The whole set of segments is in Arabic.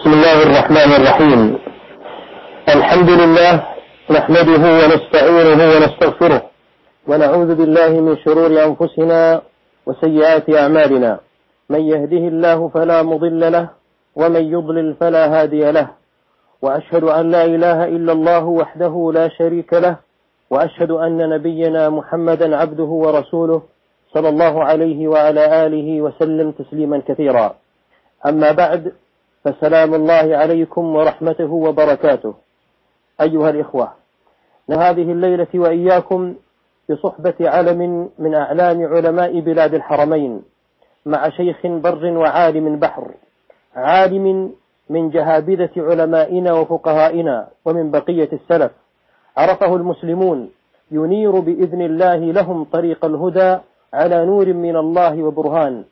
بسم الله الرحمن الرحيم. الحمد لله نحمده ونستعينه ونستغفره ونعوذ بالله من شرور أنفسنا وسيئات أعمالنا. من يهده الله فلا مضل له ومن يضلل فلا هادي له، وأشهد أن لا إله إلا الله وحده لا شريك له، وأشهد أن نبينا محمدا عبده ورسوله صلى الله عليه وعلى آله وسلم تسليما كثيرا. أما بعد، فسلام الله عليكم ورحمته وبركاته. أيها الإخوة، هذه الليلة وإياكم بصحبة علم من أعلام علماء بلاد الحرمين، مع شيخ بر وعالم بحر، عالم من جهابذة علمائنا وفقهائنا ومن بقية السلف، عرفه المسلمون، ينير بإذن الله لهم طريق الهدى على نور من الله وبرهان،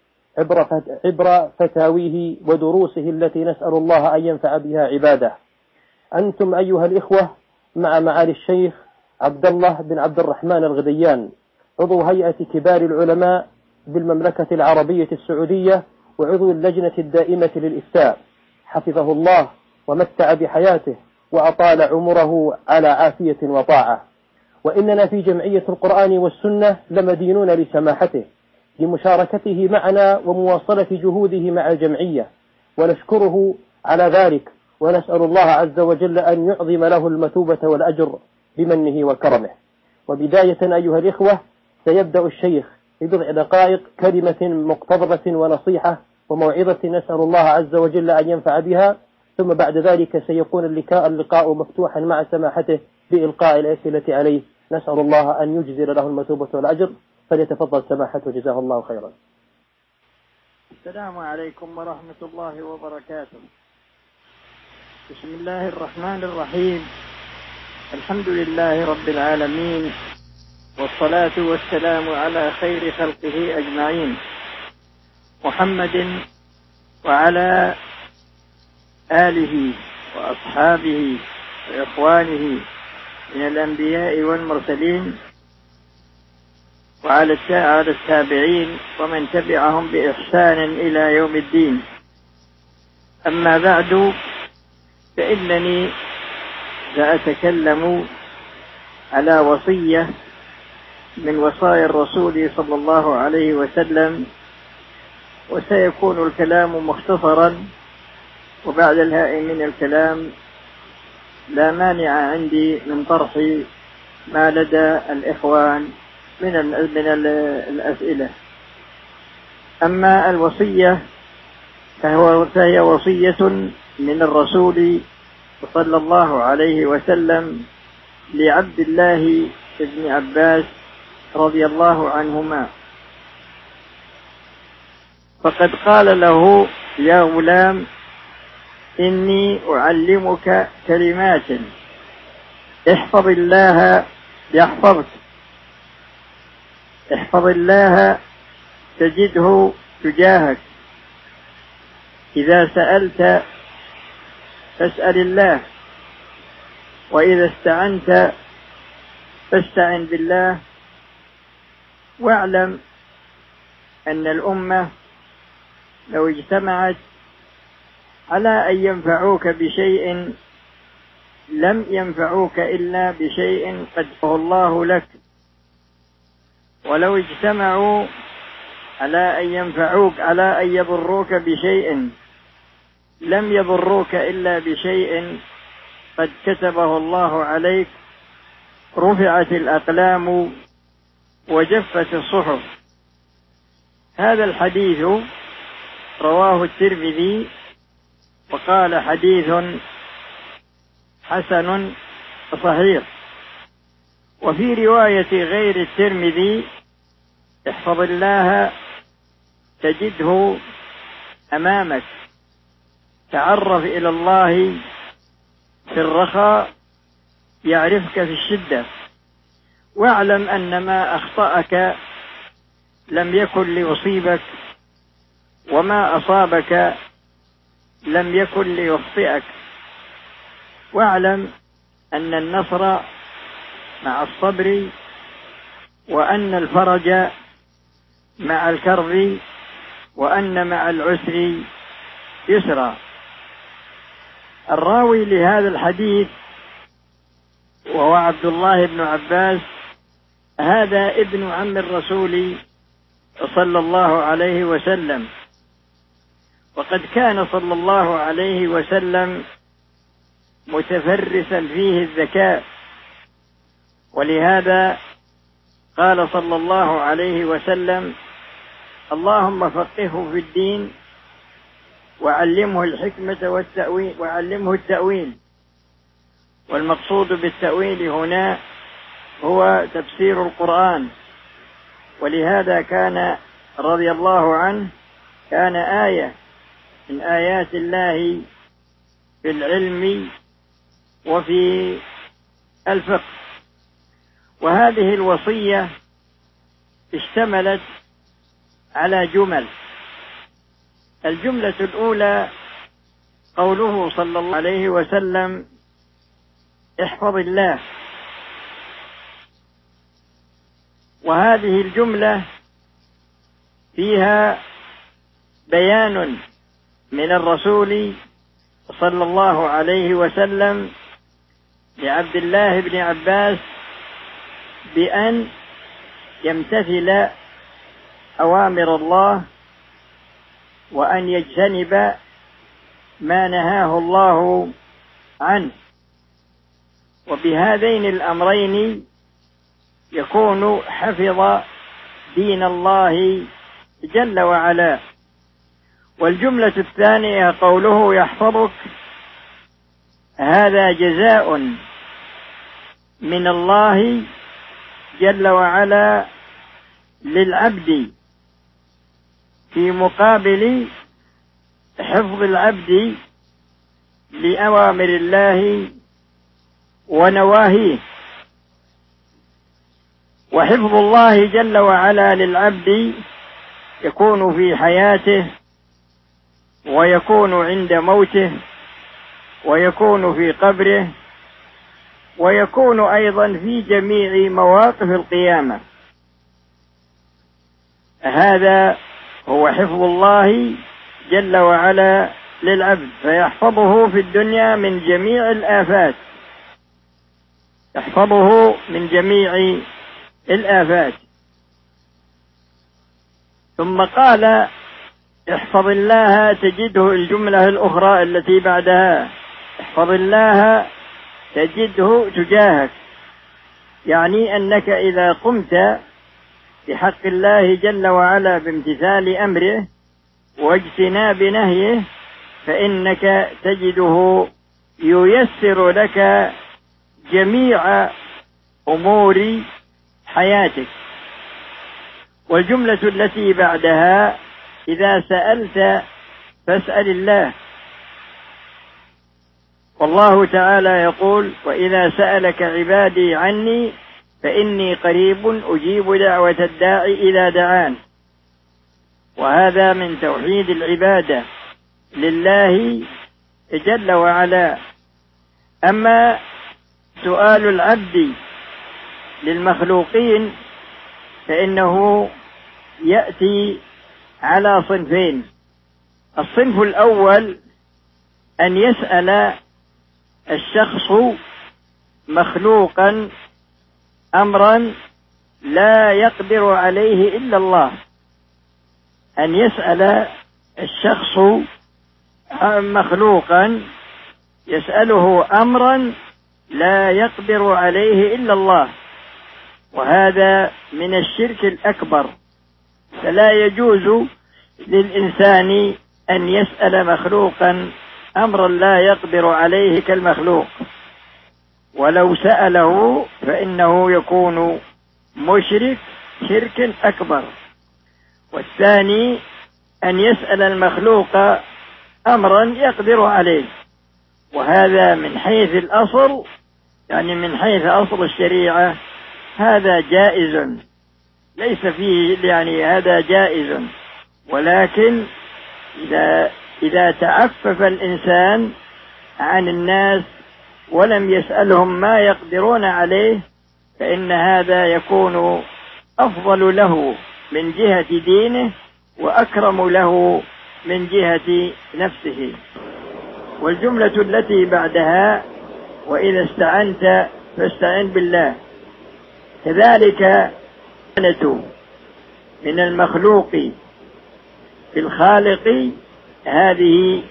عبر فتاويه ودروسه التي نسأل الله أن ينفع بها عباده. أنتم أيها الإخوة مع معالي الشيخ عبد الله بن عبد الرحمن الغديان، عضو هيئة كبار العلماء بالمملكة العربية السعودية وعضو اللجنة الدائمة للإفتاء، حفظه الله ومتع بحياته وأطال عمره على عافية وطاعة. وإننا في جمعية القرآن والسنة لمدينون لسماحته لمشاركته معنا ومواصلة جهوده مع الجمعية، ونشكره على ذلك، ونسأل الله عز وجل أن يعظم له المثوبة والأجر بمنه وكرمه. وبداية أيها الإخوة، سيبدأ الشيخ ببضع دقائق كلمة مقتضبة ونصيحة وموعظة نسأل الله عز وجل أن ينفع بها، ثم بعد ذلك سيكون اللقاء مفتوحا مع سماحته بإلقاء الأسئلة عليه، نسأل الله أن يجزل له المثوبة والأجر. فليتفضل سماحته جزاه الله خيرا. السلام عليكم ورحمة الله وبركاته. بسم الله الرحمن الرحيم. الحمد لله رب العالمين، والصلاة والسلام على خير خلقه أجمعين، محمد وعلى آله وأصحابه وإخوانه من الأنبياء والمرسلين، وعلى التابعين ومن تبعهم بإحسان إلى يوم الدين. أما بعد، فإنني سأتكلم على وصية من وصايا الرسول صلى الله عليه وسلم، وسيكون الكلام مختصرا، وبعد الهاء من الكلام لا مانع عندي من طرح ما لدى الإخوان من الأسئلة. أما الوصية فهي وصية من الرسول صلى الله عليه وسلم لعبد الله بن عباس رضي الله عنهما، فقد قال له: يا غلام، إني أعلمك كلمات، احفظ الله يحفظك، احفظ الله تجده تجاهك، إذا سألت فاسأل الله، وإذا استعنت فاستعن بالله، واعلم أن الأمة لو اجتمعت على أن ينفعوك بشيء لم ينفعوك إلا بشيء قدره الله لك، ولو اجتمعوا على أن ينفعوك على أن يضروك بشيء لم يضروك إلا بشيء قد كتبه الله عليك، رفعت الأقلام وجفت الصحف. هذا الحديث رواه الترمذي وقال حديث حسن صحيح. وفي رواية غير الترمذي: احفظ الله تجده أمامك، تعرف إلى الله في الرخاء يعرفك في الشدة، واعلم أن ما أخطأك لم يكن ليصيبك، وما أصابك لم يكن ليخطئك، واعلم أن النصر مع الصبر، وأن الفرج مع الكرب، وأن مع العسر يسرا. الراوي لهذا الحديث وهو عبد الله بن عباس، هذا ابن عم الرسول صلى الله عليه وسلم، وقد كان صلى الله عليه وسلم متفرسا فيه الذكاء، ولهذا قال صلى الله عليه وسلم: اللهم فقهه في الدين وعلمه الحكمة وعلمه التأويل. والمقصود بالتأويل هنا هو تفسير القرآن، ولهذا كان رضي الله عنه كان آية من آيات الله في العلم وفي الفقه. وهذه الوصية اشتملت على جمل. الجملة الأولى قوله صلى الله عليه وسلم: احفظ الله. وهذه الجملة فيها بيان من الرسول صلى الله عليه وسلم لعبد الله بن عباس بأن يمتثل أوامر الله وأن يجتنب ما نهاه الله عنه. وبهذين الأمرين يكون حفظ دين الله جل وعلا. والجملة الثانية قوله يحفظك، هذا جزاء من الله جل وعلا للعبد في مقابل حفظ العبد لأوامر الله ونواهيه. وحفظ الله جل وعلا للعبد يكون في حياته، ويكون عند موته، ويكون في قبره، ويكون أيضا في جميع مواقف القيامة. هذا هو حفظ الله جل وعلا للعبد، فيحفظه في الدنيا من جميع الآفات، يحفظه من جميع الآفات. ثم قال: احفظ الله تجده، الجملة الأخرى التي بعدها: احفظ الله تجده تجاهك، يعني أنك إذا قمت بحق الله جل وعلا بامتثال أمره واجتناب نهيه فإنك تجده ييسر لك جميع أمور حياتك. والجملة التي بعدها: إذا سألت فاسأل الله. والله تعالى يقول: وإذا سألك عبادي عني فإني قريب أجيب دعوة الداعي إذا دعان. وهذا من توحيد العبادة لله جل وعلا. أما سؤال العبد للمخلوقين فإنه يأتي على صنفين. الصنف الأول أن يسأل الشخص مخلوقا أمرا لا يقدر عليه إلا الله، أن يسأل الشخص مخلوقا يسأله أمرا لا يقدر عليه إلا الله، وهذا من الشرك الأكبر. فلا يجوز للإنسان أن يسأل مخلوقا أمرا لا يقدر عليه كالمخلوق، ولو سأله فإنه يكون مشرك شرك أكبر. والثاني أن يسأل المخلوق أمرا يقدر عليه، وهذا من حيث الأصل، يعني من حيث أصل الشريعة هذا جائز، ليس فيه يعني هذا جائز. ولكن إذا تعفف الإنسان عن الناس ولم يسألهم ما يقدرون عليه فإن هذا يكون أفضل له من جهة دينه وأكرم له من جهة نفسه. والجملة التي بعدها وإذا استعنت فاستعن بالله. كذلك من المخلوق في الخالق هذه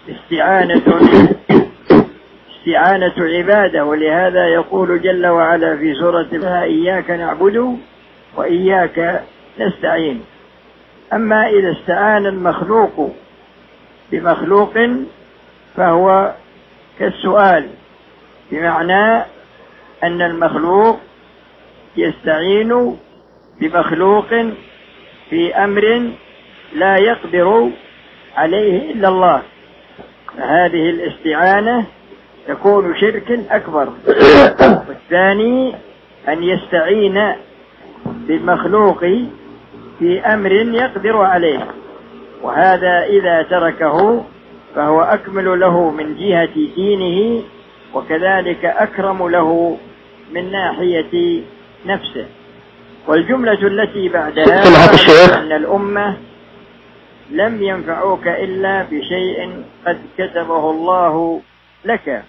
استعانة عبادة، ولهذا يقول جل وعلا في سورة إياك نعبد وإياك نستعين. أما إذا استعان المخلوق بمخلوق فهو كالسؤال، بمعنى أن المخلوق يستعين بمخلوق في أمر لا يقدر عليه إلا الله، فهذه الاستعانة تكون شرك أكبر. والثاني أن يستعين بالمخلوق في أمر يقدر عليه، وهذا إذا تركه فهو أكمل له من جهة دينه، وكذلك أكرم له من ناحية نفسه. والجملة التي بعدها أن الأمة لم ينفعوك إلا بشيء قد كتبه الله لك.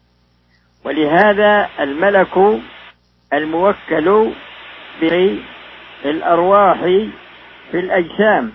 ولهذا الملك الموكل بالأرواح في الأجسام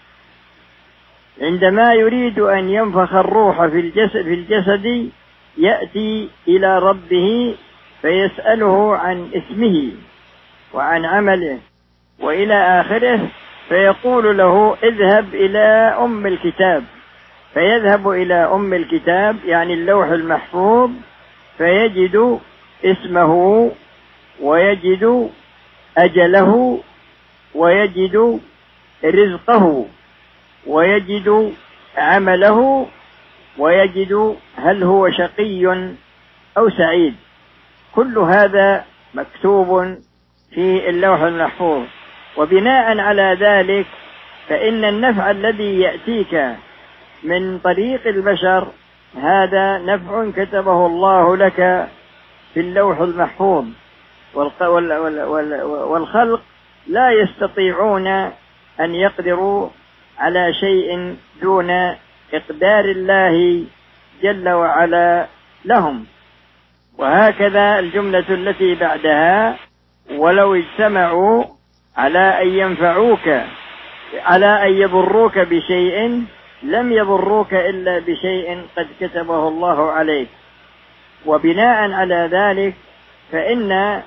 عندما يريد أن ينفخ الروح في الجسد يأتي إلى ربه فيسأله عن اسمه وعن عمله وإلى آخره، فيقول له اذهب إلى أم الكتاب، فيذهب إلى أم الكتاب يعني اللوح المحفوظ، فيجد اسمه ويجد أجله ويجد رزقه ويجد عمله ويجد هل هو شقي أو سعيد. كل هذا مكتوب في اللوح المحفوظ. وبناء على ذلك فإن النفع الذي يأتيك من طريق البشر هذا نفع كتبه الله لك في اللوح المحفوظ، والخلق لا يستطيعون أن يقدروا على شيء دون إقدار الله جل وعلا لهم. وهكذا الجملة التي بعدها ولو اجتمعوا على أن ينفعوك على أن يضروك بشيء لم يضروك إلا بشيء قد كتبه الله عليك. وبناء على ذلك فإن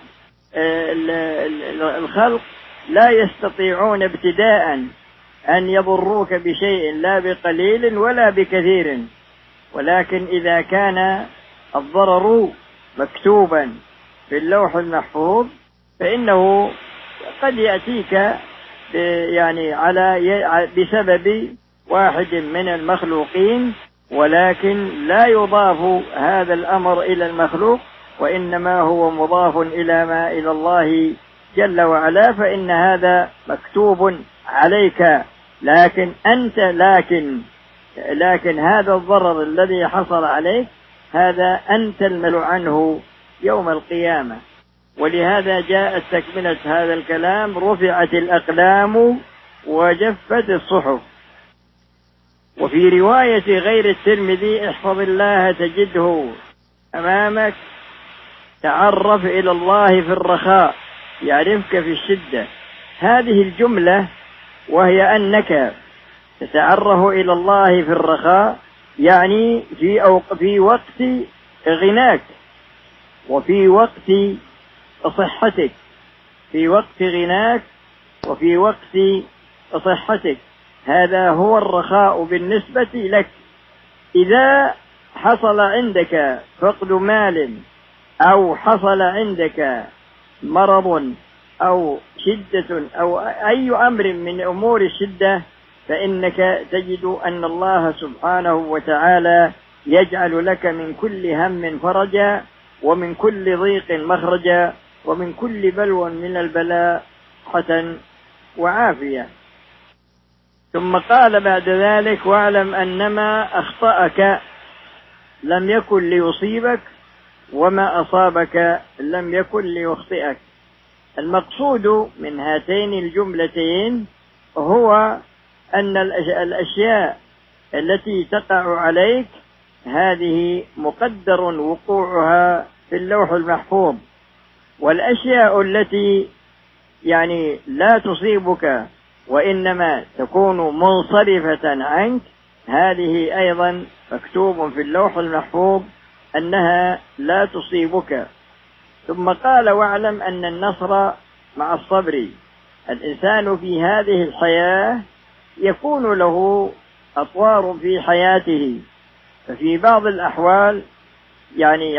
الخلق لا يستطيعون ابتداء أن يضروك بشيء لا بقليل ولا بكثير، ولكن إذا كان الضرر مكتوبا في اللوح المحفوظ فإنه قد يأتيك يعني بسبب واحد من المخلوقين، ولكن لا يضاف هذا الأمر إلى المخلوق، وإنما هو مضاف إلى الله جل وعلا، فإن هذا مكتوب عليك. لكن هذا الضرر الذي حصل عليك هذا أنت المسؤول عنه يوم القيامة. ولهذا جاءت تكملة هذا الكلام: رفعت الأقلام وجفت الصحف. وفي رواية غير الترمذي: احفظ الله تجده أمامك، تعرف إلى الله في الرخاء يعرفك في الشدة. هذه الجملة وهي أنك تتعرف إلى الله في الرخاء يعني في وقت غناك وفي وقت صحتك، في وقت غناك وفي وقت صحتك، هذا هو الرخاء بالنسبة لك. إذا حصل عندك فقد مال أو حصل عندك مرض أو شدة أو أي أمر من أمور الشدة، فإنك تجد أن الله سبحانه وتعالى يجعل لك من كل هم فرجا، ومن كل ضيق مخرجا، ومن كل بلوى من البلاء راحة وعافية. ثم قال بعد ذلك: واعلم أنما أخطأك لم يكن ليصيبك وما أصابك لم يكن ليخطئك. المقصود من هاتين الجملتين هو أن الأشياء التي تقع عليك هذه مقدر وقوعها في اللوح المحفوظ. والأشياء التي يعني لا تصيبك وإنما تكون منصرفة عنك، هذه أيضا مكتوب في اللوح المحفوظ أنها لا تصيبك. ثم قال: واعلم أن النصر مع الصبر. الإنسان في هذه الحياة يكون له أطوار في حياته، ففي بعض الأحوال يعني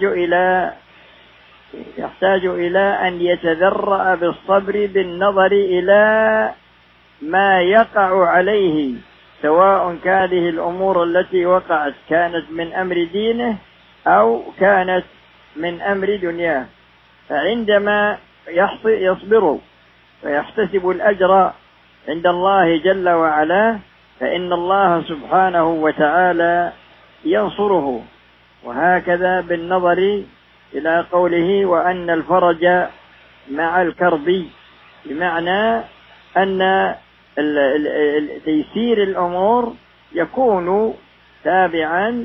يحتاج إلى أن يتذرأ بالصبر بالنظر إلى ما يقع عليه، سواء هذه الأمور التي وقعت كانت من أمر دينه أو كانت من أمر دنياه. فعندما يصبر ويحتسب الأجر عند الله جل وعلا، فإن الله سبحانه وتعالى ينصره. وهكذا بالنظر إلى قوله: وأن الفرج مع الكرب، بمعنى أن تيسير الأمور يكون تابعا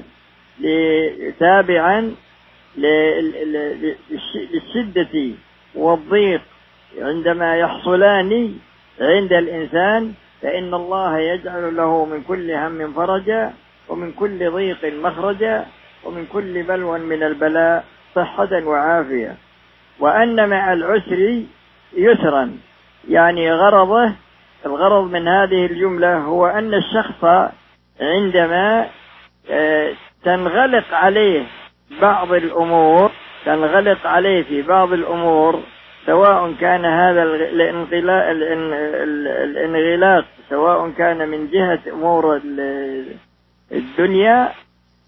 للشدة والضيق عندما يحصلان عند الإنسان، فإن الله يجعل له من كل هم فرجا، ومن كل ضيق مخرجا، ومن كل بلوى من البلاء صحة وعافية. وأن مع العسر يسرا، يعني الغرض من هذه الجملة هو أن الشخص عندما تنغلق عليه في بعض الأمور، سواء كان هذا الانغلاق سواء كان من جهة أمور الدنيا،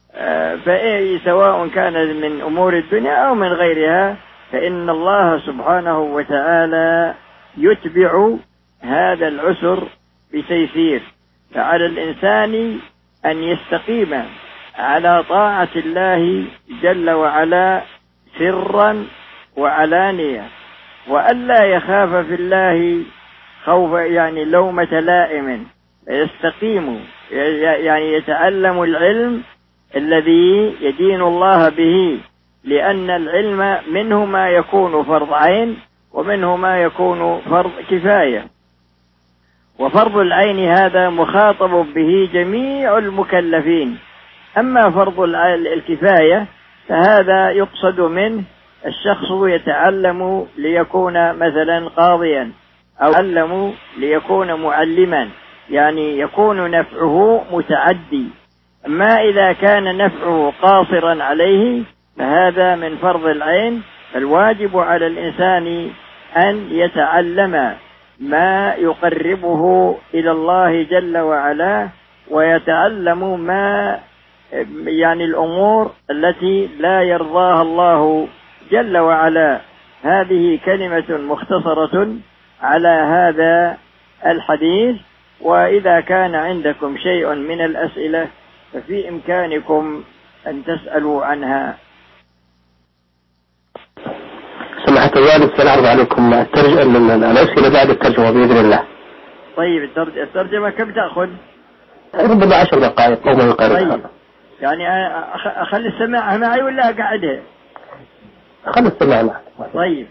سواء كان من أمور الدنيا أو من غيرها، فإن الله سبحانه وتعالى يتبع هذا العسر بتيسير. فعلى الإنسان أن يستقيم على طاعة الله جل وعلا سرا وعلانية، وألا يخاف في الله خوف يعني لومة لائم، يستقيم يعني يتعلم العلم الذي يدين الله به، لأن العلم منه ما يكون فرض عين ومنه ما يكون فرض كفاية. وفرض العين هذا مخاطب به جميع المكلفين، أما فرض الكفاية فهذا يقصد منه الشخص يتعلم ليكون مثلا قاضيا، أو يتعلم ليكون معلما، يعني يكون نفعه متعدي. أما إذا كان نفعه قاصرا عليه فهذا من فرض العين. فالواجب على الإنسان أن يتعلم ما يقربه إلى الله جل وعلا، ويتعلم ما يعني الأمور التي لا يرضاها الله جل وعلا. هذه كلمة مختصرة على هذا الحديث. وإذا كان عندكم شيء من الأسئلة ففي إمكانكم أن تسألوا عنها. سماحة الوالد سنعرض عليكم الأسئلة بعد الترجمة بإذن الله. طيب الترجمة كم تأخذ؟ ربما 10 دقائق أو ما يقارب. طيب يعني أخلي السماعة معي ولا أقعدها؟ خلي السماعة معي. طيب.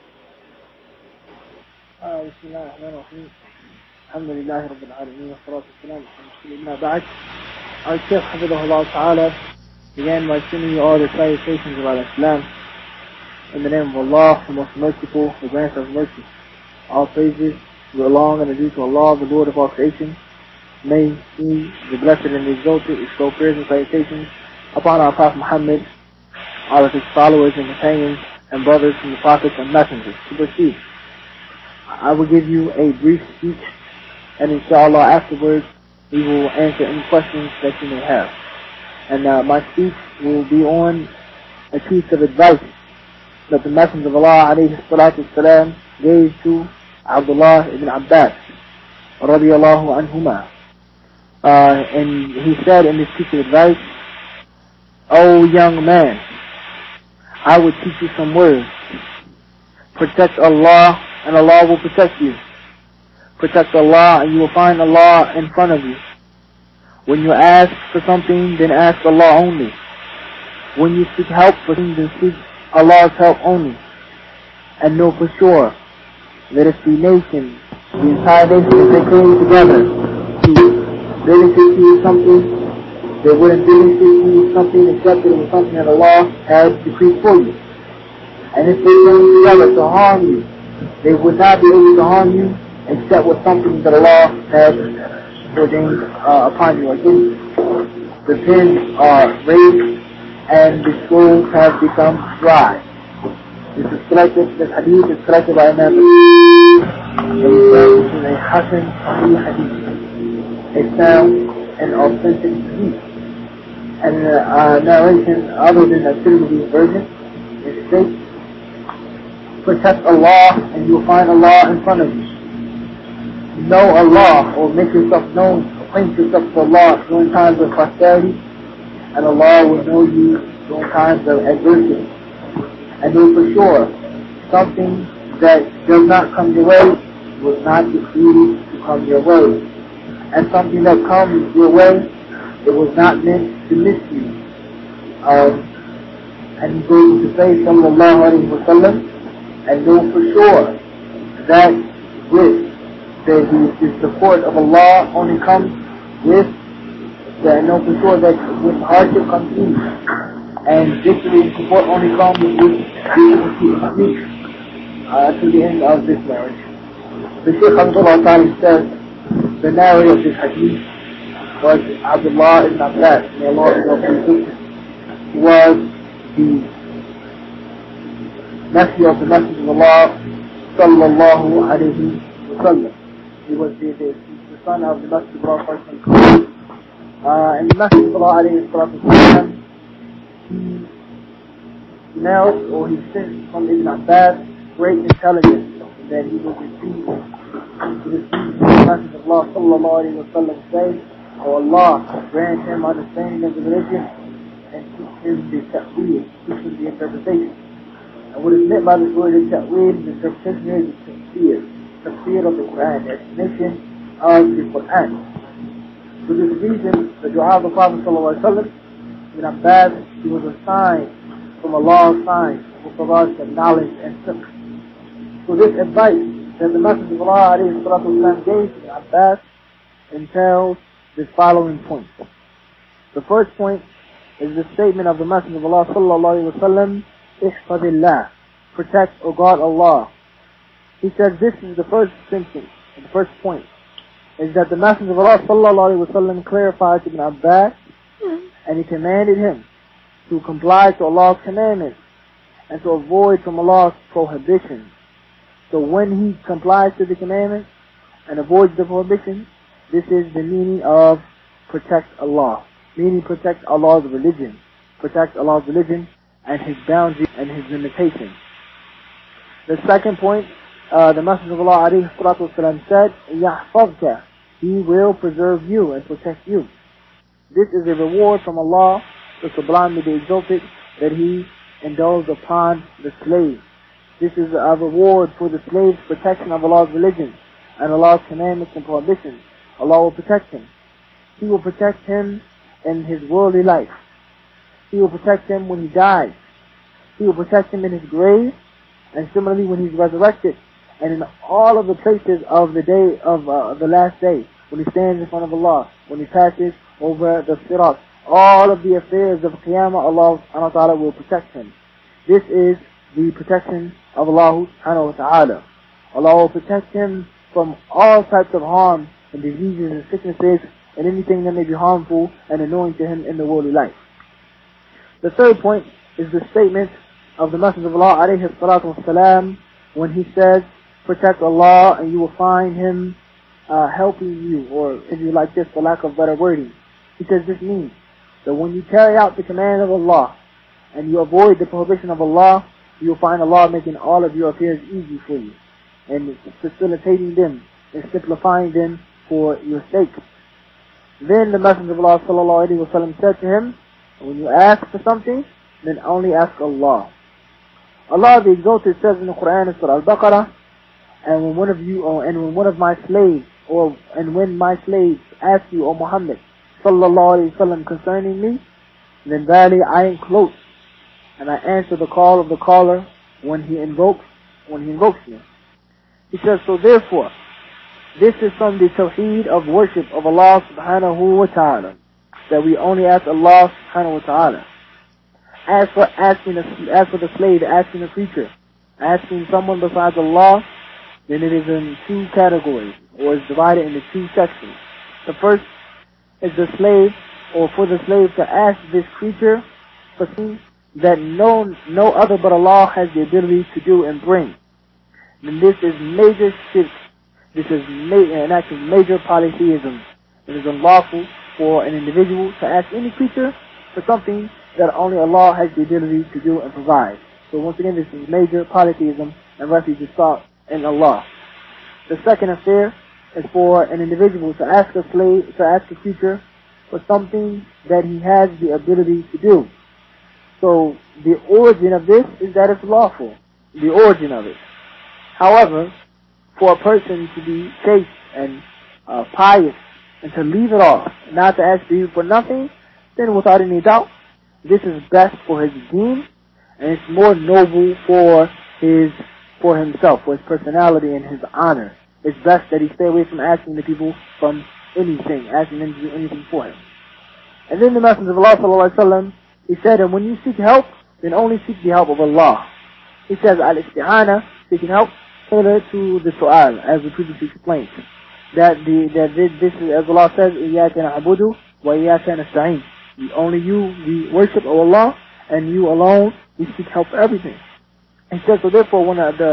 بسم الله الرحمن الرحيم. الحمد لله رب العالمين والصلاة والسلام على رسول الله. بعد, our Shaykh Hafidhahullah Ta'ala began by sending you all the salutations about Islam. In the name of Allah, the most merciful, the grantor of mercy. All praises belong and are due to Allah, the Lord of all creation. May He, the blessed and the exalted, bestow prayers and salutations upon our Prophet Muhammad, all of his followers and companions and brothers from the prophets and messengers. To proceed, I will give you a brief speech, and inshallah afterwards we will answer any questions that you may have. And my speech will be on a piece of advice that the Messenger of Allah alayhi salatu wasalam gave to Abdullah ibn Abbas radiyallahu anhuma. And he said in this piece of advice, "O young man, I will teach you some words. Protect Allah and Allah will protect you. Protect Allah and you will find Allah in front of you. When you ask for something, then ask Allah only. When you seek help for things, then seek Allah's help only. And know for sure that if the nation, the entire nation, if they came together to benefit you with something, they wouldn't benefit you with something except it was something that Allah had decreed for you. And if they came together to harm you, they would not be able to harm you except with something that Allah had ordained upon you. Again, the pens are raised and the scrolls have become dry. This hadith is collected by Imam and he says this is a Hasan Sahih hadith, a sound and authentic hadith. And narration other than the Tirmidhi version, it states, protect Allah and you will find Allah in front of you. Know Allah or make yourself known, acquaint yourself with Allah during times of prosperity, and Allah will know you during times of adversity. And know for sure, something that does not come your way was not decreed to come your way. And something that comes your way, it was not meant to miss you. And he goes to say, sallallahu alayhi wa sallam, and know for sure that with the support of Allah only comes with, and know for sure that with hardship comes ease. And victory and support only comes with difficulty and grief. To the end of this marriage. The Shaykh Abdullah Ta'ala says, the narrator of this hadith was Abdullah ibn Abbas, may Allah be pleased with him. He was the nephew of the Messenger of Allah, sallallahu alayhi wa sallam. He was the son of the Messenger of Allah, first and foremost. And the Messenger of Allah, alayhi salatu wa sallam, he narrates, or he says from Ibn Abbas, great intelligence that he was received. He received the Messenger of Allah sallallahu alayhi wa sallam say, oh Allah, grant him understanding of the religion and teach him the ta'weel, teach him the interpretation. And what is meant by this word is ta'weel, the interpretation here is the tafsir of the Quran, the explanation of the Quran. For this reason, the dua of the Prophet sallallahu alayhi wa sallam, Ibn Abbas, he was a sign from Allah's sign for provides the knowledge and fiqh. So this advice that the Messenger of Allah alayhi salatu wasalam gave to Abbas entails the following points. The first point is the statement of the Messenger of Allah sallallahu alayhi wa sallam, ihfadillah, protect or guard Allah. He said this is the first distinction, the first point, is that the Messenger of Allah sallallahu alayhi wa sallam clarified to Ibn Abbas and he commanded him to comply to Allah's commandments and to avoid from Allah's prohibitions. So when he complies to the commandments and avoids the prohibitions, this is the meaning of protect Allah. Meaning protect Allah's religion. Protect Allah's religion and His boundaries and His limitations. The second point, the Messenger of Allah alayhi salatu wasalam said, يَحْفَظْكَ, He will preserve you and protect you. This is a reward from Allah, the sublimely be exalted, that He indulged upon the slave. This is a reward for the slave's protection of Allah's religion and Allah's commandments and prohibitions. Allah will protect him. He will protect him in his worldly life. He will protect him when he dies. He will protect him in his grave, and similarly when he's resurrected, and in all of the places of the day of the last day, when he stands in front of Allah, when he passes over the sirat. All of the affairs of Qiyamah, Allah subhanahu wa ta'ala will protect him. This is the protection of Allah subhanahu wa ta'ala. Allah will protect him from all types of harm and diseases and sicknesses and anything that may be harmful and annoying to him in the worldly life. The third point is the statement of the Messenger of Allah alayhi salatu wasalam when he says, protect Allah and you will find Him helping you, or if you like this for lack of better wording. He says this means that when you carry out the command of Allah and you avoid the prohibition of Allah, you will find Allah making all of your affairs easy for you and facilitating them and simplifying them for your sake. Then the Messenger of Allah sallallahu alaihi wasallam said to him, when you ask for something, then only ask Allah. Allah the Exalted says in the Quran in Surah Al-Baqarah, and when one of my slaves, when my slaves ask you, O Muhammad, sallallahu alayhi wa sallam concerning me, then verily I am close, and I answer the call of the caller when he invokes me. He says, so therefore, this is from the tawheed of worship of Allah subhanahu wa ta'ala, that we only ask Allah subhanahu wa ta'ala. As for the slave asking a creature, asking someone besides Allah, then it is in two categories, or is divided into two sections. The first is the slave, or for the slave to ask this creature for things that no other but Allah has the ability to do and bring. Then this is major shirk. This is an act of major polytheism. It is unlawful for an individual to ask any creature for something that only Allah has the ability to do and provide. So once again, this is major polytheism, and refuge is sought in Allah. The second affair is for an individual to ask a creature for something that he has the ability to do. So the origin of this is that it's lawful. The origin of it. However, for a person to be chaste and pious and to leave it off, not to ask you for nothing, then without any doubt, this is best for his deen, and it's more noble for himself, for his personality and his honor. It's best that he stay away from asking the people from anything, asking them to do anything for him. And then the Messenger of Allah sallallahu alaihi wasallam, he said, and when you seek help, then only seek the help of Allah. He says, al-isti'ana, seeking help, tailored to the su'al, as we previously explained. That this is, as Allah says, إِيَّاكَ نَعْبُدُ وَإِيَّاكَ نَسْتَعِينُ. Only you, we worship Allah, and you alone, we seek help for everything. He says, so therefore,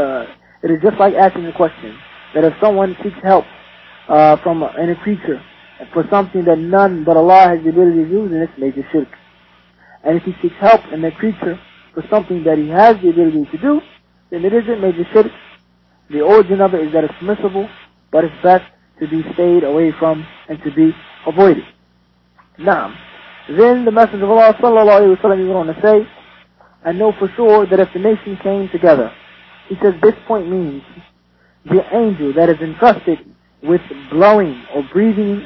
it is just like asking the question, that if someone seeks help from a creature for something that none but Allah has the ability to do, then it's major shirk. And if he seeks help in the creature for something that he has the ability to do, then it isn't major shirk. The origin of it is that it's permissible, but it's best to be stayed away from and to be avoided. Now, then the Messenger of Allah sallallahu alaihi wasallam went on to say, I know for sure that if the nation came together, he says this point means the angel that is entrusted with blowing or breathing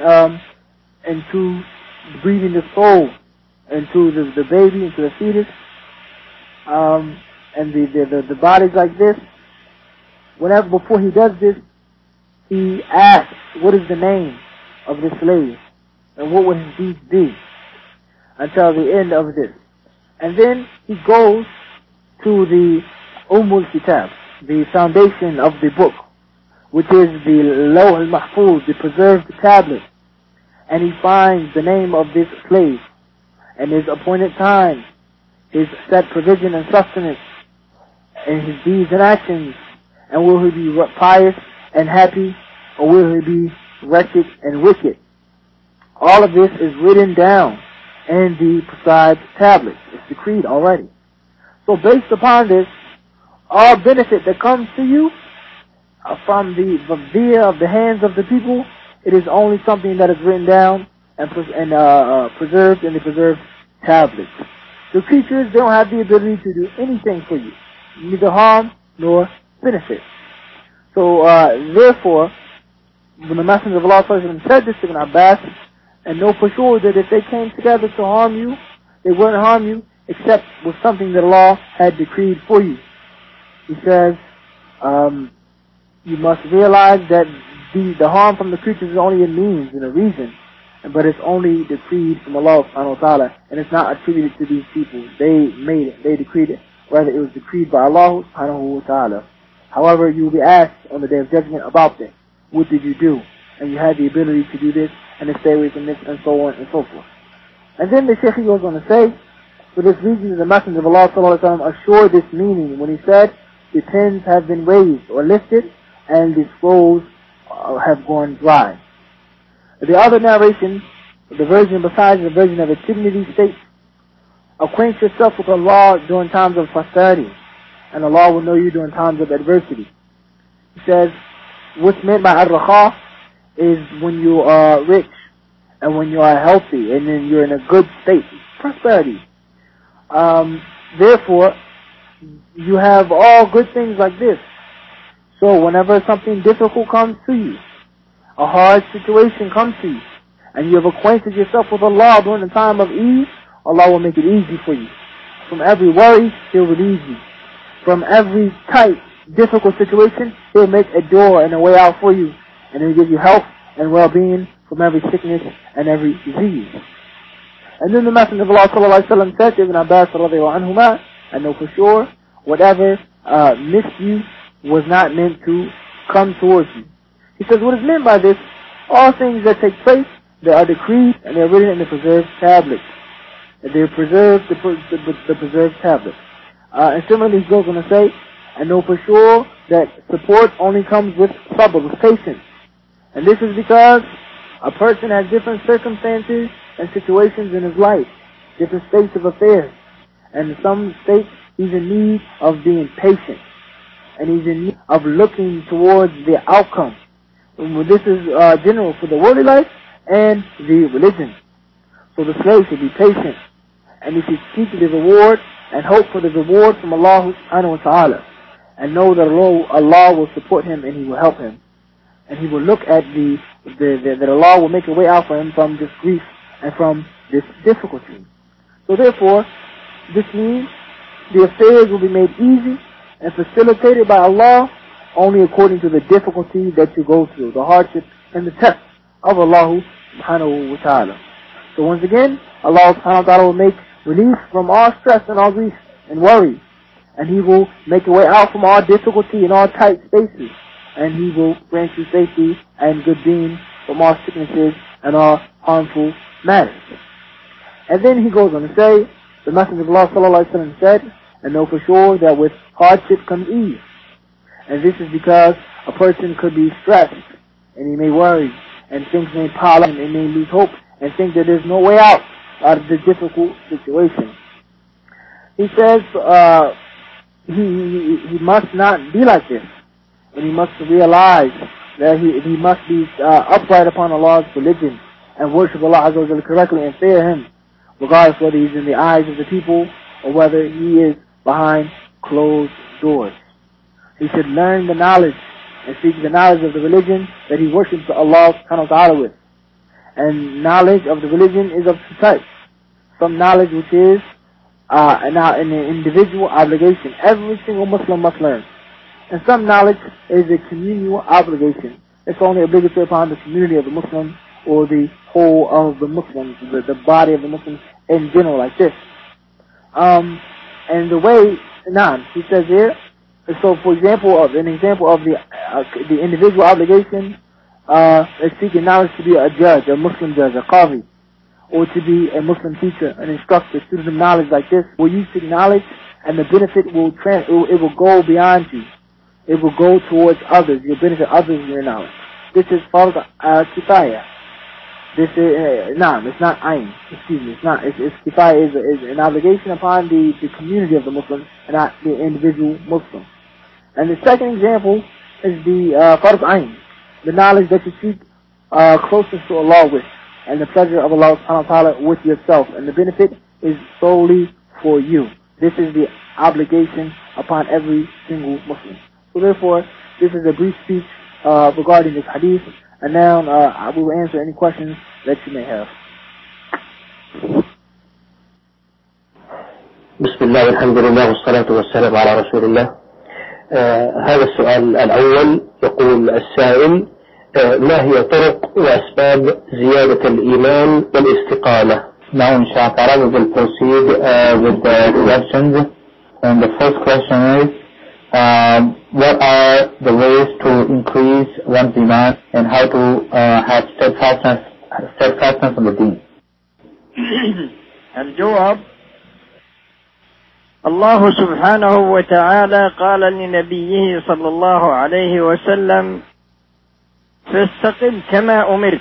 the soul into the baby, into the fetus, and the bodies like this, before he does this, he asks, what is the name of this slave? And what would his deeds be? Until the end of this. And then he goes to the Kitab, the foundation of the book, which is the Lawh al-Mahfuz, the preserved tablet. And he finds the name of this slave, and his appointed time, his set provision and sustenance, and his deeds and actions, and will he be pious and happy, or will he be wretched and wicked? All of this is written down in the prescribed tablets. It's decreed already. So based upon this, all benefit that comes to you from via of the hands of the people, it is only something that is written down and preserved in the preserved tablets. The creatures, they don't have the ability to do anything for you, neither harm nor benefit. So therefore, when the Messenger of Allah said this to Ibn Abbas, and know for sure that if they came together to harm you, they wouldn't harm you except with something that Allah had decreed for you. He says, you must realize that the harm from the creatures is only a means and a reason, but it's only decreed from Allah subhanahu wa ta'ala, and it's not attributed to these people. They made it, they decreed it. Rather, it was decreed by Allah subhanahu wa ta'ala. However, you will be asked on the Day of Judgment about this. What did you do? And you had the ability to do this, and to stay away from this, and so on and so forth. And then the Shaykh goes on to say, for this reason the Messenger of Allah sallallahu alaihi wasallam assured this meaning when he said, the pens have been raised or lifted, and the scrolls have gone dry. The other narration, the version besides the version of At-Tirmidhi states, acquaint yourself with Allah during times of prosperity, and Allah will know you during times of adversity. He says, what's meant by ar-rakha is when you are rich, and when you are healthy, and then you're in a good state, prosperity. Therefore, you have all good things like this. So whenever something difficult comes to you, a hard situation comes to you, and you have acquainted yourself with Allah during the time of ease, Allah will make it easy for you. From every worry, He'll relieve you. From every tight, difficult situation, He'll make a door and a way out for you. And He'll give you health and well-being from every sickness and every disease. And then the Messenger of Allah sallallahu alaihi wasallam said to Ibn Abbas radiyallahu anhuma, I know for sure, whatever missed you was not meant to come towards you. He says, what is meant by this? All things that take place, they are decreed and they are written in the preserved tablets. They are preserved, the preserved tablets. And similarly, he goes on to say, I know for sure that support only comes with sabr, with patience. And this is because a person has different circumstances and situations in his life, different states of affairs. And in some states, he's in need of being patient. And he's in need of looking towards the outcome. And this is general for the worldly life and the religion. So the slave should be patient. And he should seek the reward and hope for the reward from Allah subhanahu wa ta'ala. And know that Allah will support him and He will help him. And he will look at that Allah will make a way out for him from this grief and from this difficulty. So therefore, this means the affairs will be made easy and facilitated by Allah only according to the difficulty that you go through, the hardship and the test of Allah subhanahu wa ta'ala. So once again, Allah subhanahu wa ta'ala will make relief from all stress and all grief and worry. And He will make a way out from all difficulty and all tight spaces. And He will grant you safety and good being from all sicknesses and all harmful matters. And then he goes on to say, the Messenger of Allah sallallahu alaihi wasallam said, and know for sure that with hardship comes ease. And this is because a person could be stressed and he may worry and things may pile up and he may lose hope and think that there's no way out of the difficult situation. He says he must not be like this, and he must realize that he must be upright upon Allah's religion and worship Allah Azza wa Jalla correctly and fear Him, regardless whether he's in the eyes of the people or whether he is behind closed doors. He should learn the knowledge and seek the knowledge of the religion that he worships Allah subhanahu wa ta'ala with. And knowledge of the religion is of two types. Some knowledge which is an individual obligation. Every single Muslim must learn. And some knowledge is a communal obligation. It's only obligatory upon the community of the Muslims or the whole of the Muslims, the body of the Muslims in general, like this. And the way, he says here, so for example, an example of the individual obligation is seeking knowledge to be a judge, a Muslim judge, a qadi, or to be a Muslim teacher, an instructor, student of knowledge like this, where you seek knowledge and the benefit will go beyond you. It will go towards others. You'll benefit others with your knowledge. This is fard kifaya. This is it's not ayn. Excuse me, it's not. It's kifaya is an obligation upon the community of the Muslims and not the individual Muslim. And the second example is the fard ayn, the knowledge that you seek closeness to Allah with, and the pleasure of Allah subhanahu wa ta'ala with yourself, and the benefit is solely for you. This is the obligation upon every single Muslim. So therefore, this is a brief speech regarding this hadith, and now we will answer any questions that you may have. بسم الله والحمد لله والصلاة والسلام على رسول الله. هذا السؤال الأول، يقول السائل: ما هي طرق وأسباب زيادة الإيمان والاستقامة؟ Now inshallah we will proceed with the questions, and the first question is what are the ways to increase one's iman and how to have steadfastness on the deen? الجواب: الله سبحانه وتعالى قال لنبيه صلى الله عليه وسلم: فاستقم كما أمرت.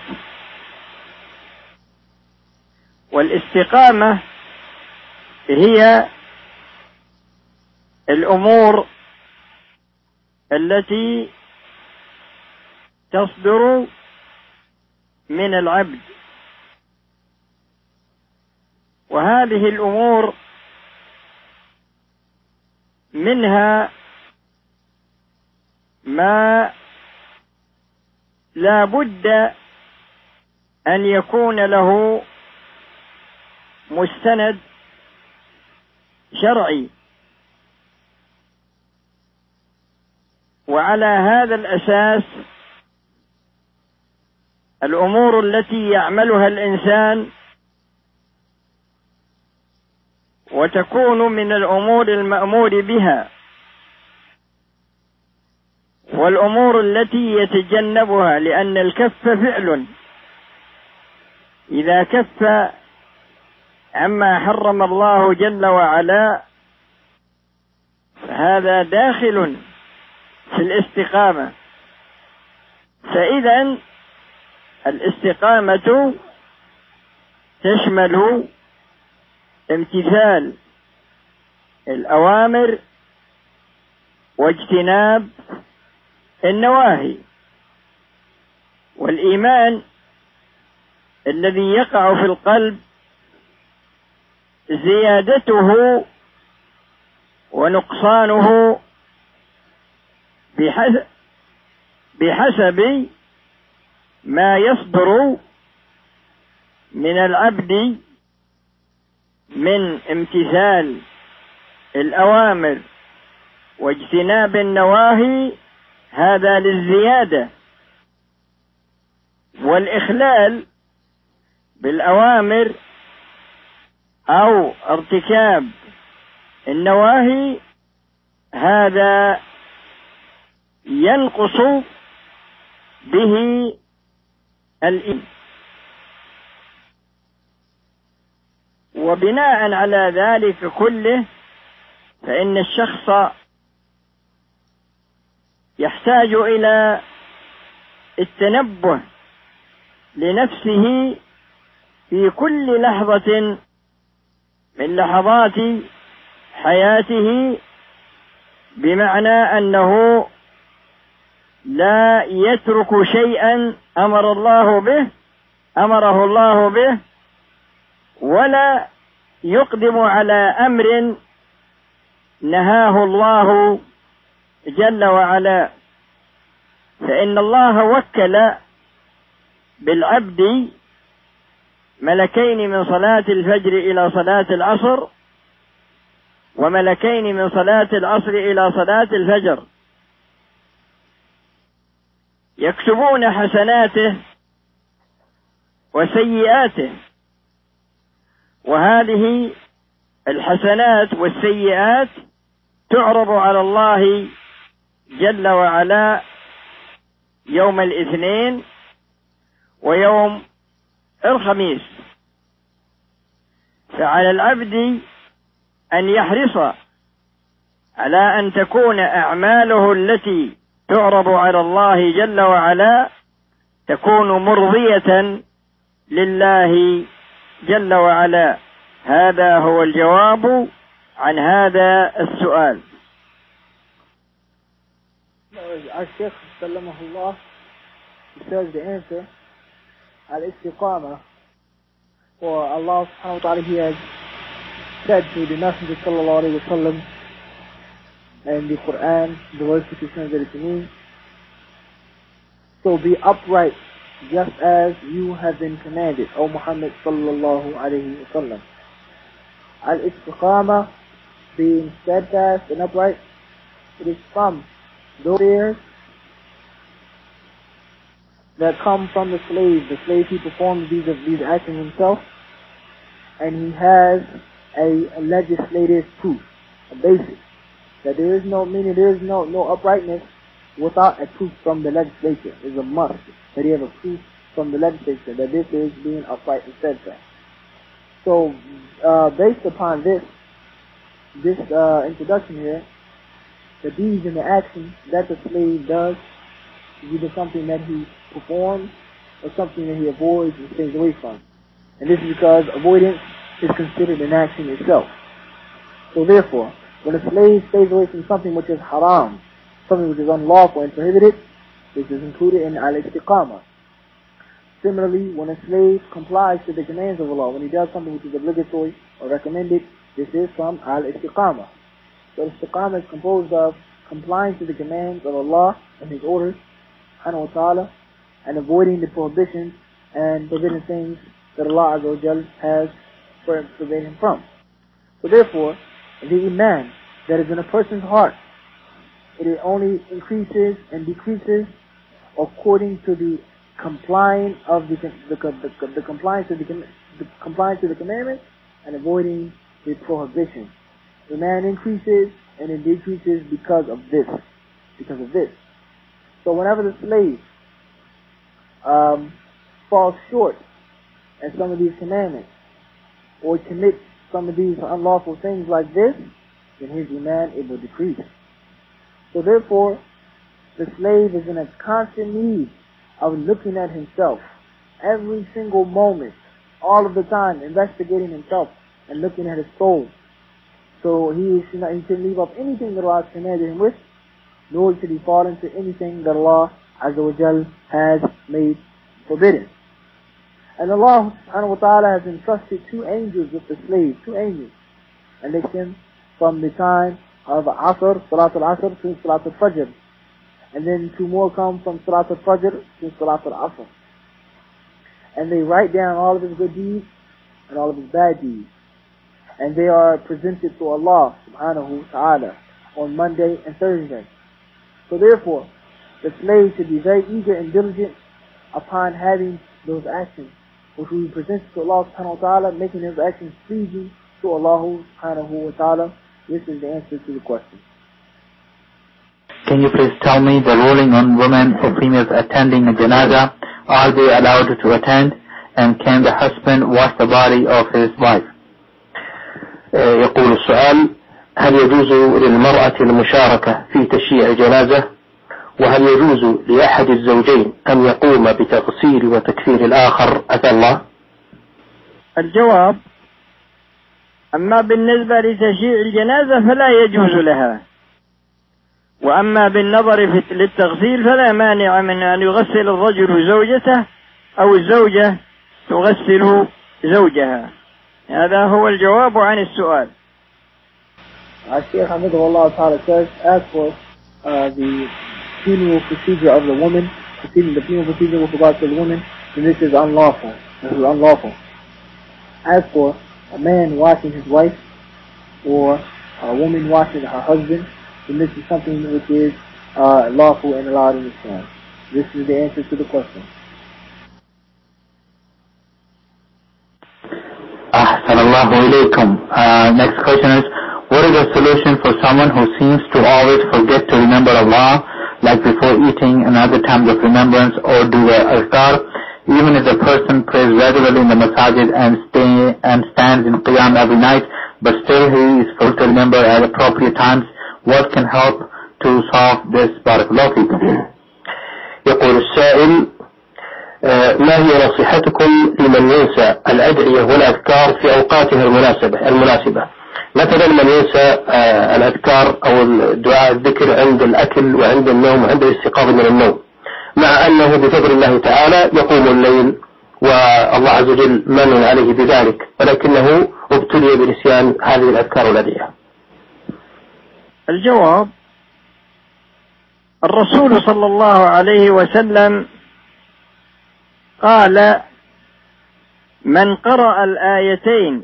والاستقامة هي الأمور التي تصدر من العبد، وهذه الأمور منها ما لا بد أن يكون له مستند شرعي، وعلى هذا الأساس الأمور التي يعملها الإنسان وتكون من الأمور المأمور بها، والأمور التي يتجنبها، لأن الكف فعل، إذا كف عما حرم الله جل وعلا فهذا داخل في الاستقامة. فإذا الاستقامة تشمل امتثال الأوامر واجتناب النواهي، والإيمان الذي يقع في القلب زيادته ونقصانه بحسب ما يصدر من العبد من امتثال الأوامر واجتناب النواهي، هذا للزيادة. والإخلال بالأوامر أو ارتكاب النواهي هذا ينقص به الإيمان. وبناء على ذلك كله فإن الشخص يحتاج إلى التنبه لنفسه في كل لحظة من لحظات حياته، بمعنى أنه لا يترك شيئا أمره الله به، ولا يقدم على أمر نهاه الله جل وعلا. فإن الله وكل بالعبد ملكين من صلاة الفجر إلى صلاة العصر، وملكين من صلاة العصر إلى صلاة الفجر، يكتبون حسناته وسيئاته. وهذه الحسنات والسيئات تعرض على الله جل وعلا يوم الاثنين ويوم الخميس. فعلى العبد أن يحرص على أن تكون أعماله التي تعرض على الله جل وعلا تكون مرضية لله جل وعلا. هذا هو الجواب عن هذا السؤال. Our Shaykh Sallamahullah, he says the answer, al-istiqamah, for Allah subhanahu wa ta'ala, he has said to the Messenger sallallahu alayhi wa sallam and the Quran, the verse which he translated to me, so be upright just as you have been commanded, O Muhammad sallallahu alayhi wa sallam. Al-istiqamah, being steadfast and upright, it is from those fears that come from the slave. The slave, he performs these actions himself, and he has a legislative proof, a basis, that there is no uprightness without a proof from the legislature. It's a must that he have a proof from the legislature that this is being upright and steadfast. So, based upon this introduction here, the deeds and the actions that the slave does is either something that he performs or something that he avoids and stays away from. And this is because avoidance is considered an action itself. So therefore, when a slave stays away from something which is haram, something which is unlawful and prohibited, this is included in al-istiqamah. Similarly, when a slave complies to the commands of Allah, when he does something which is obligatory or recommended, this is from al-istiqamah. So istiqamah is composed of complying to the commands of Allah and His orders, subhanahu wa ta'ala, and avoiding the prohibitions and forbidden things that Allah Azza wa Jal has forbidden him from. So therefore, the iman that is in a person's heart, it only increases and decreases according to the complying of the compliance to the commandments and avoiding the prohibition. Iman increases and it decreases because of this. So whenever the slave falls short in some of these commandments or commits some of these unlawful things like this, then his iman, it will decrease. So therefore, the slave is in a constant need of looking at himself every single moment, all of the time, investigating himself and looking at his soul. So he shouldn't leave off anything that Allah has commanded him with, nor should he fall into anything that Allah Azza wa Jal has made forbidden. And Allah Subhanahu wa Ta'ala has entrusted 2 angels with the slave, 2 angels, and they came from the time of Asr, Salat al-Asr to Salat al-Fajr. And then 2 more come from Salat al-Fajr to Salat al-Asr. And they write down all of his good deeds and all of his bad deeds. And they are presented to Allah Subhanahu wa Ta'ala on Monday and Thursday. So therefore, the slave should be very eager and diligent upon having those actions, which we present to Allah Subhanahu wa Ta'ala, making those actions pleasing to Allah Subhanahu wa Ta'ala. This is the answer to the question. Can you please tell me the ruling on women or females attending a janazah? Are they allowed to attend? And can the husband wash the body of his wife? يقول السؤال: هل يجوز للمرأة المشاركة في تشييع الجنازة؟ وهل يجوز لأحد الزوجين أن يقوم بتغسيل وتكفير الآخر أتى الله؟ الجواب: أما بالنسبة لتشييع الجنازة فلا يجوز لها، وأما بالنظر للتغسيل فلا مانع من أن يغسل الرجل زوجته أو الزوجة تغسل زوجها. هذا هو الجواب عن السؤال. Shaykh Hamidullah Ta'ala says, as for the funeral procedure of the woman, the funeral procedure with regard to the woman, then this is unlawful. As for a man washing his wife or a woman washing her husband, then this is something which is lawful and allowed in Islam. This is the answer to the question. Ahsanallahu ilaykum. Next question is, what is the solution for someone who seems to always forget to remember Allah, like before eating and other times of remembrance, or do the azkar, even if the person prays regularly in the masajid and stands in qiyam every night, but still he is supposed to remember at appropriate times? What can help to solve this? Barakallahu fikum. يقول السائل: ما هي نصيحتكم لمن ينسى الأدعية والأذكار في أوقاتها المناسبة؟ مثلا من ينسى الأذكار أو الدعاء الذكر عند الأكل وعند النوم وعند الاستيقاظ من النوم، مع أنه بفضل الله تعالى يقوم الليل والله عز وجل من عليه بذلك، ولكنه ابتلي بنسيان هذه الأذكار والأدعية. الجواب: الرسول صلى الله عليه وسلم قال: من قرأ الآيتين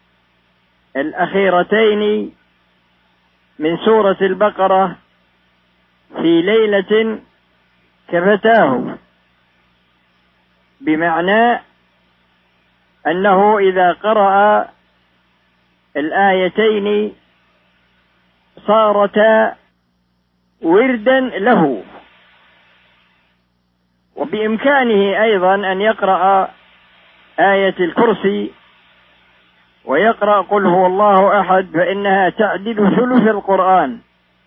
الأخيرتين من سورة البقرة في ليلة كفتاه، بمعنى أنه إذا قرأ الآيتين صارتا وردا له. وبإمكانه أيضا أن يقرأ آية الكرسي ويقرأ قل هو الله أحد فإنها تعدل ثلث القرآن،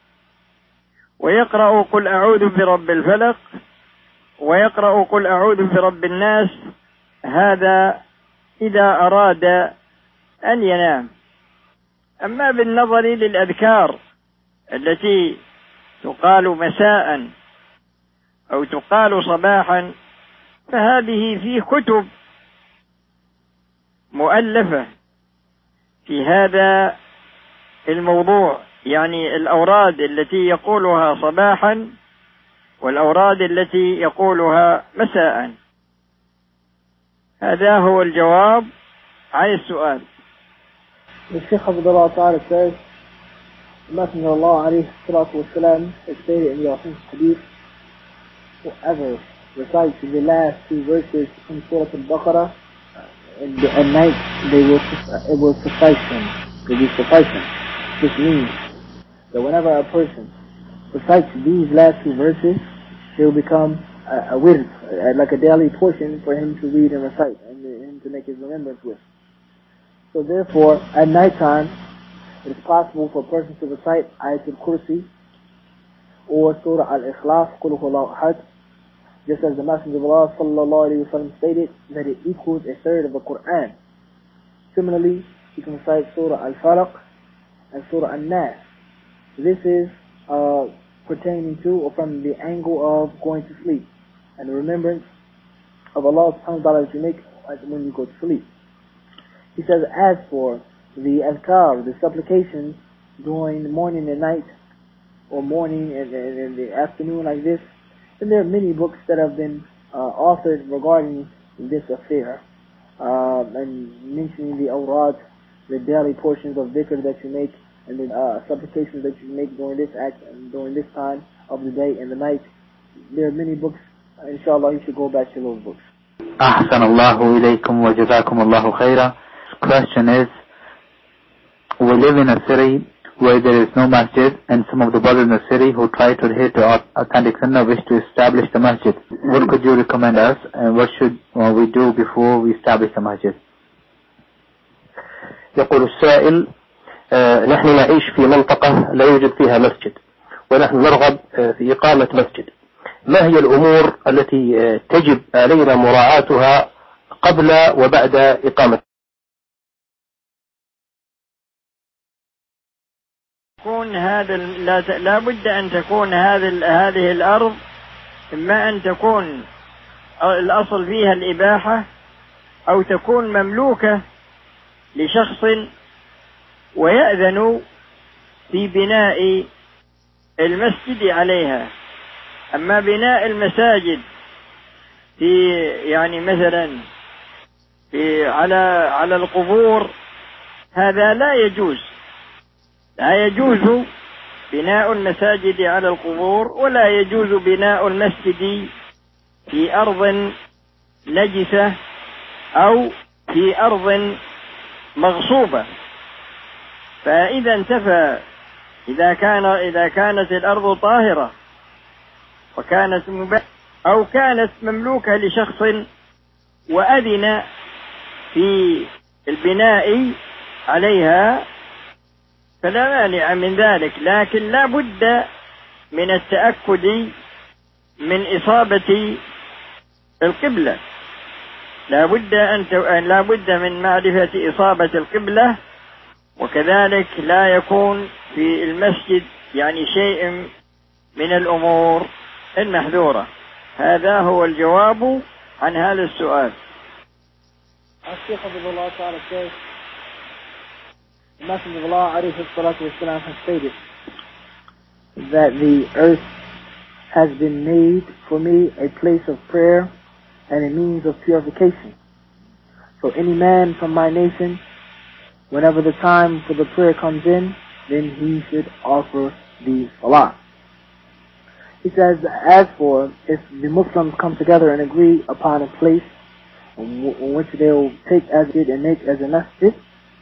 ويقرأ قل أعوذ برب الفلق، ويقرأ قل أعوذ برب الناس، هذا إذا أراد أن ينام. أما بالنظر للأذكار التي تقال مساء أو تقال صباحا فهذه في كتب مؤلفة في هذا الموضوع، يعني الأوراد التي يقولها صباحا والأوراد التي يقولها مساء. هذا هو الجواب عن السؤال. الشيخ حفظه تعالى says, the Messenger of Allah alayhi salatu wasalam has stated in the authentic hadith, whoever recites the last two verses in Surah Al-Baqarah at night, it will suffice him. It will suffice him. This means that whenever a person recites these last two verses, it will become a wird, like a daily portion for him to read and recite, and him to make his remembrance with. So therefore, at night time, it is possible for a person to recite Ayatul Kursi or Surah Al-Ikhlas, Qul Huwallahu Ahad, just as the Messenger of Allah sallallahu alayhi wa sallam stated that it equals a third of the Quran. Similarly, you can recite Surah Al-Falaq and Surah Al-Nas. This is pertaining to or from the angle of going to sleep and the remembrance of Allah subhanahu wa ta'ala that you make when you go to sleep. He says, as for the adhkar, the supplications during the morning and night, or morning and the afternoon like this, and there are many books that have been authored regarding this affair, and mentioning the awrad, the daily portions of dhikr that you make, and the supplications that you make during this act and during this time of the day and the night. There are many books. Inshallah, you should go back to those books. أحسن الله إليكم وجزاكم الله خيرا. Question is, we live in a city where there is no masjid, and some of the brothers in the city who try to adhere to authentic sunnah wish to establish the masjid. What could you recommend us, and what should we do before we establish the masjid? يقول السائل: نحن نعيش في منطقة لا يوجد فيها مسجد، ونحن نرغب في إقامة مسجد. ما هي الأمور التي تجب علينا مراعاتها قبل وبعد إقامة؟ لا بد أن تكون هذه الأرض إما أن تكون الأصل فيها الإباحة، أو تكون مملوكة لشخص ويأذن في بناء المسجد عليها. أما بناء المساجد في يعني مثلا على القبور، هذا لا يجوز. لا يجوز بناء المساجد على القبور، ولا يجوز بناء المسجد في أرض نجسة أو في أرض مغصوبة. فإذا انتفى، إذا كانت الأرض طاهرة وكانت أو كانت مملوكة لشخص وأذن في البناء عليها، فلا مانع من ذلك. لكن لا بد من التأكد من إصابة القبلة، لا بد من معرفة إصابة القبلة، وكذلك لا يكون في المسجد يعني شيء من الأمور المحذورة. هذا هو الجواب عن هذا السؤال. الشيخ حفظه الله تعالى says, the Messenger of Allah alayhi salatu wasalam has stated that the earth has been made for me a place of prayer and a means of purification. So any man from my nation, whenever the time for the prayer comes in, then he should offer the salah. He says, as for if the Muslims come together and agree upon a place in which they will take as it and make as a masjid,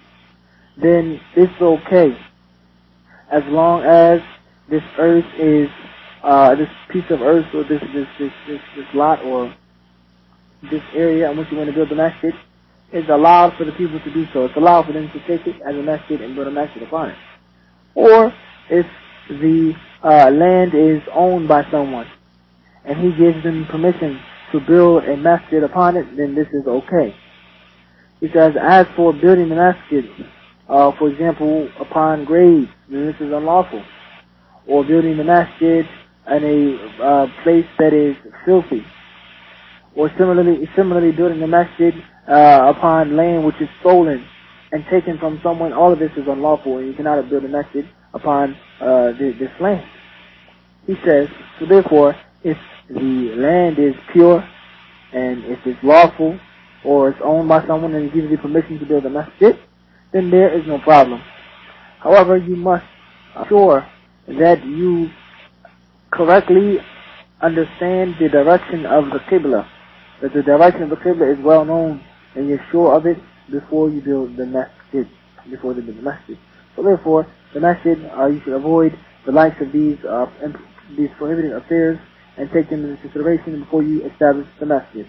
then it's okay, as long as this earth is this piece of earth, or this lot, or this area in which you want to build the masjid, is allowed for the people to do so. It's allowed for them to take it as a masjid and build a masjid upon it. Or if the land is owned by someone and he gives them permission to build a masjid upon it, then this is okay. He says, as for building the masjid, for example, upon graves, then this is unlawful. Or building the masjid in a place that is filthy. Or similarly building the masjid upon land which is stolen and taken from someone. All of this is unlawful, and you cannot build a masjid upon this land. He says, so therefore, if the land is pure and if it's lawful or it's owned by someone and gives you permission to build a masjid, then there is no problem. However, you must ensure that you correctly understand the direction of the Qibla, that the direction of the Qibla is well known and you're sure of it before you build the masjid, So therefore, the masjid, you should avoid the likes of these prohibited affairs and take them into consideration before you establish the masjid.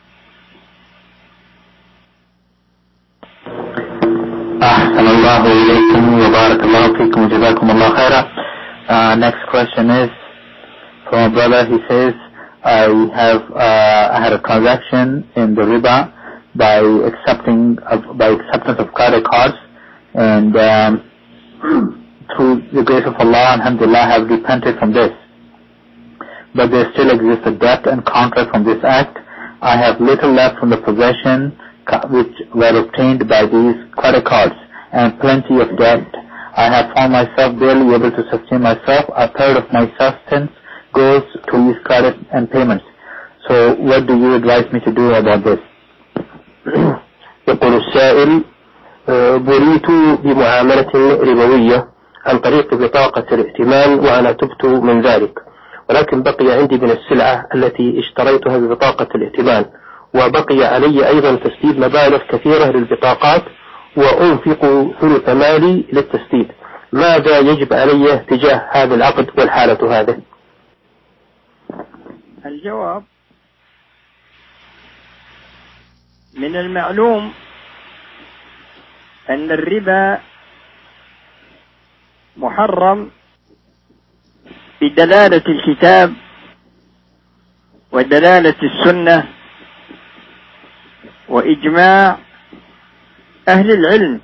Next question is from a brother. He says, I had a transaction in the riba by acceptance of credit cards, and through the grace of Allah, alhamdulillah, I have repented from this. But there still exists a debt and contract from this act. I have little left from the possession which were obtained by these credit cards, and plenty of debt. I have found myself barely able to sustain myself. A third of my substance goes to these credit and payments. So what do you advise me to do about this? يقول السائل: بليت بمعاملة ربوية عن طريق بطاقة الائتمان وأنا تبت من ذلك، ولكن بقي عندي من السلعة التي اشتريتها ببطاقة الائتمان، وبقي علي أيضا تسديد مبالغ كثيرة للبطاقات، وأنفق ثلث مالي للتسديد. ماذا يجب علي تجاه هذا العقد والحالة هذه؟ الجواب: من المعلوم أن الربا محرم بدلالة الكتاب ودلالة السنة وإجماع أهل العلم.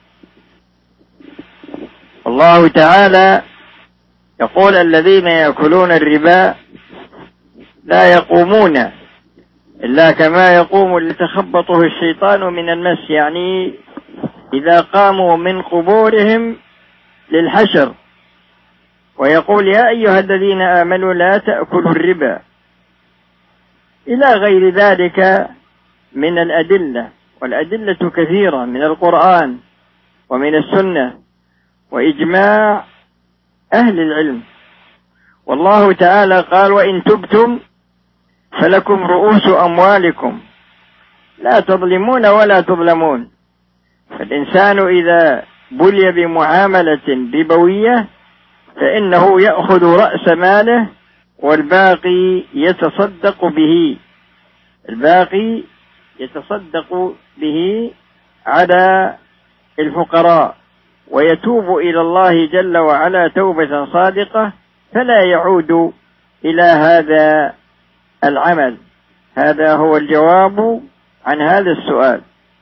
الله تعالى يقول: الذين يأكلون الربا لا يقومون إلا كما يقوم الذي يتخبطه الشيطان من المس، يعني إذا قاموا من قبورهم للحشر. ويقول: يا أيها الذين آمنوا لا تأكلوا الربا، إلى غير ذلك من الأدلة، والأدلة كثيرة من القرآن ومن السنة وإجماع أهل العلم. والله تعالى قال: وإن تبتم فلكم رؤوس أموالكم لا تظلمون ولا تظلمون. فالإنسان إذا بلي بمعاملة ربوية فإنه يأخذ رأس ماله والباقي يتصدق به على الفقراء، ويتوب إلى الله جل وعلا توبة صادقة فلا يعود إلى هذا العمل. هذا هو الجواب عن هذا السؤال.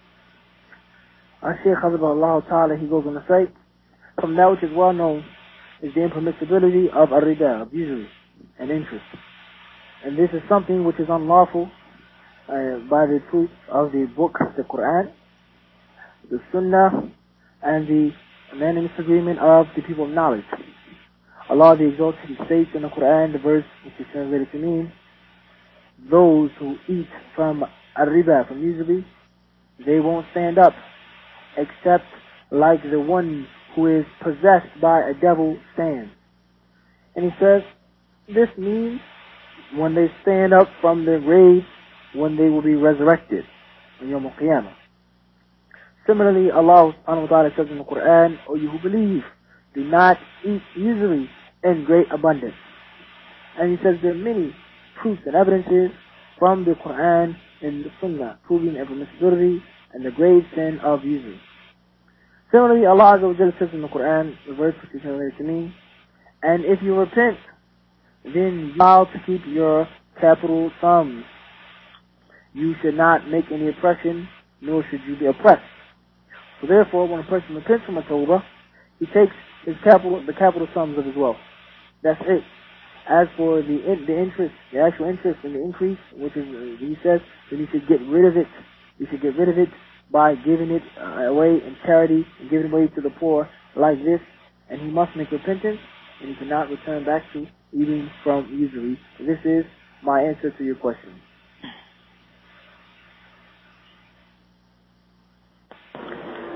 Our Shaykh Hafidhahullah Ta'ala, he goes on to say, from that which is well known is the impermissibility of ar-riba, of usury and interest. And this is something which is unlawful by the truth of the book, the Quran, the Sunnah, and the unanimous agreement of the people of knowledge. Allah the Exalted, he states in the Quran, the verse which is translated to mean, those who eat from ar-riba, from usury, they won't stand up except like the one who is possessed by a devil stands. And he says, this means when they stand up from their graves, when they will be resurrected in Yawm al-Qiyamah. Similarly, Allah subhanahu wa ta'ala says in the Quran, O you who believe, do not eat usury in great abundance. And he says there are many proofs and evidences from the Quran and the Sunnah proving the impermissibility and the grave sin of usury. Similarly, Allah Azza wa Jalla says in the Quran, the verse which is related to me, and if you repent, then you vow to keep your capital sums. You should not make any oppression, nor should you be oppressed. So therefore, when a person repents from a tawbah, he takes the capital sums of his wealth. That's it. As for the interest, the actual interest and the increase, which is, he says, then you should get rid of it. You should get rid of it by giving it away in charity and giving it away to the poor like this. And he must make repentance, and he cannot return back to eating from usury. This is my answer to your question.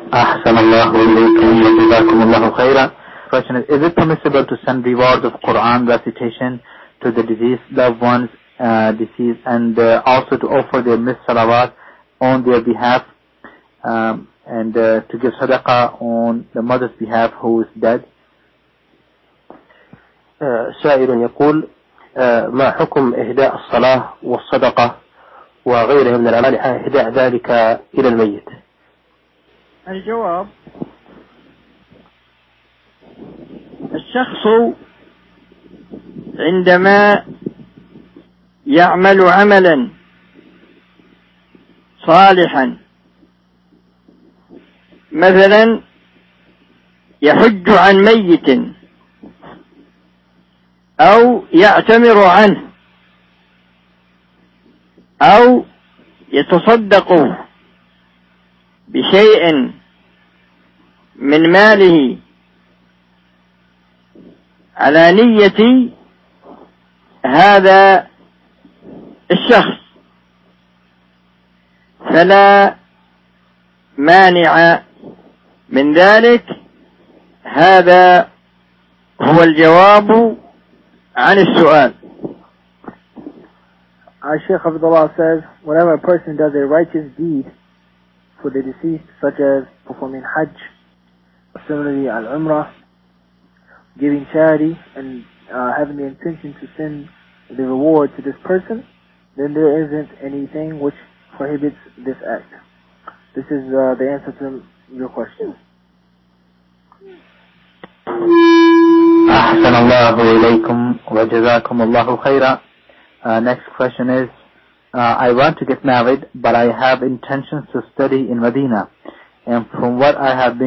Ahsanallahu ilaykum wa jazakumullahu khaira. Question is it permissible to send rewards of Quran recitation to the deceased loved ones, deceased, and also to offer their missed salawat on their behalf, and to give sadaqah on the mother's behalf who is dead? سائل يقول ما حكم إهداء الصلاة والصدقة وغيرها من الأعمال إهداء ذلك إلى الميت؟ الجواب: الشخص عندما يعمل عملا صالحا، مثلا يحج عن ميت أو يعتمر عنه أو يتصدق بشيء من ماله على نية هذا الشخص، فلا مانع من ذلك. هذا هو الجواب عن السؤال. Our Shaykh Abdullah says, whenever a person does a righteous deed for the deceased, such as performing Hajj, similarly Al-Umrah, giving charity, and having the intention to send the reward to this person, then there isn't anything which prohibits this act. This is the answer to your question. Ahsanallahu ilaykum wa jazakumullahu khaira. Next question is, I want to get married, but I have intentions to study in Medina, and from what I have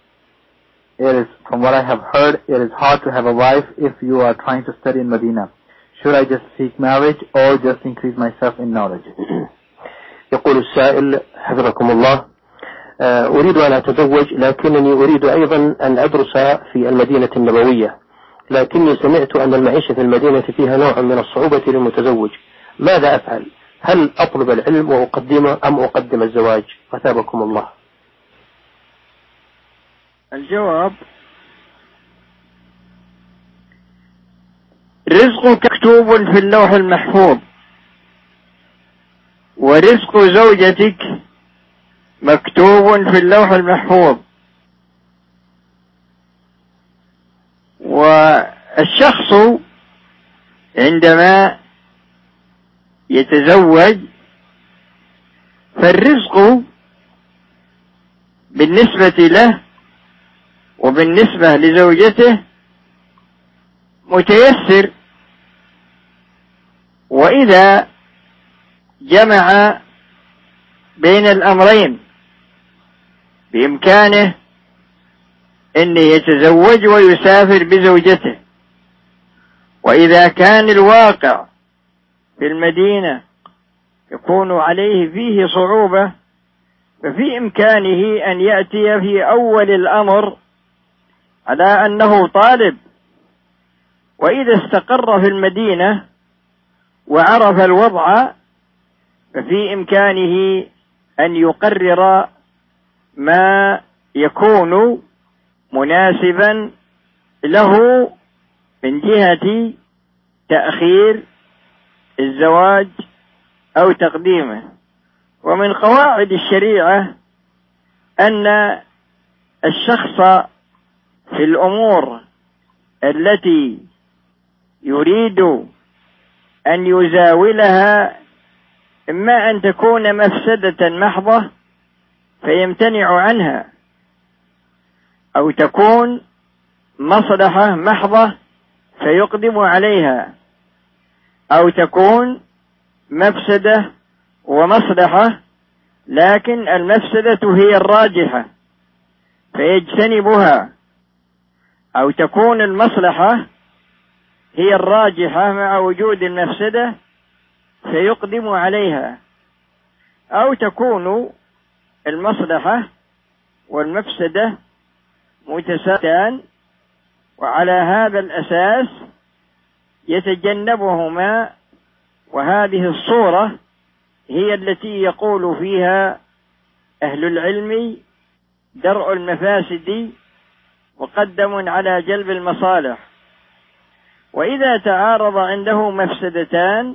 heard, it is hard to have a wife if you are trying to study in Medina. Should I just seek marriage or just increase myself in knowledge? يقول السائل حفظكم الله: أريد أن أتزوج، لكنني أريد أيضا أن أدرس في المدينة النبوية، لكني سمعت أن المعيشة في المدينة فيها نوع من الصعوبة للمتزوج. ماذا أفعل؟ هل أطلب العلم وأقدمه أم أقدم الزواج؟ أثابكم الله. الجواب: رزقك مكتوب في اللوح المحفوظ، ورزق زوجتك مكتوب في اللوح المحفوظ. والشخص عندما يتزوج فالرزق بالنسبة له وبالنسبة لزوجته متيسر، وإذا جمع بين الأمرين بإمكانه أن يتزوج ويسافر بزوجته، وإذا كان الواقع في المدينة يكون عليه فيه صعوبة، ففي إمكانه أن يأتي في أول الأمر على أنه طالب، وإذا استقر في المدينة وعرف الوضع ففي إمكانه أن يقرر ما يكون مناسبا له من جهة تأخير الزواج أو تقديمه. ومن قواعد الشريعة أن الشخص في الأمور التي يريد أن يزاولها إما أن تكون مفسدة محضة فيمتنع عنها، أو تكون مصلحة محضة فيقدم عليها، أو تكون مفسدة ومصلحة لكن المفسدة هي الراجحة فيجتنبها، أو تكون المصلحة هي الراجحة مع وجود المفسدة فيقدم عليها، أو تكون المصلحة والمفسدة متساويان، وعلى هذا الأساس يتجنبهما. وهذه الصورة هي التي يقول فيها أهل العلم درء المفاسد مقدم على جلب المصالح. وإذا تعارض عنده مفسدتان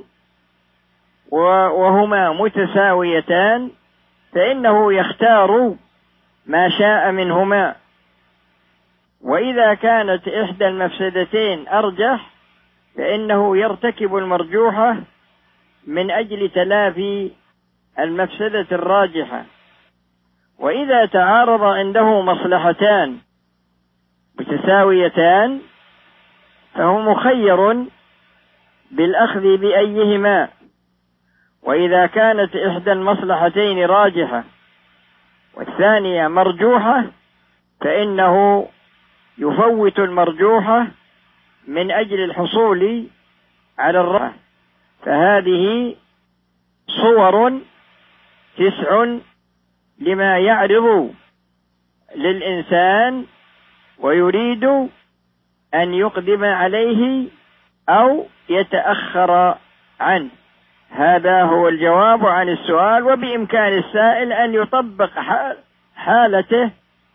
وهما متساويتان فإنه يختار ما شاء منهما. وإذا كانت إحدى المفسدتين أرجح فإنه يرتكب المرجوحة من أجل تلافي المفسدة الراجحة. وإذا تعارض عنده مصلحتان متساويتان فهو مخير بالأخذ بأيهما. وإذا كانت إحدى المصلحتين راجحة والثانية مرجوحة فإنه يفوت المرجوحة من أجل الحصول على الراجح. فهذه صور 9 لما يعرض للإنسان ويريد أن يقدم عليه أو يتأخر عنه. هذا هو الجواب عن السؤال، وبإمكان السائل أن يطبق حالته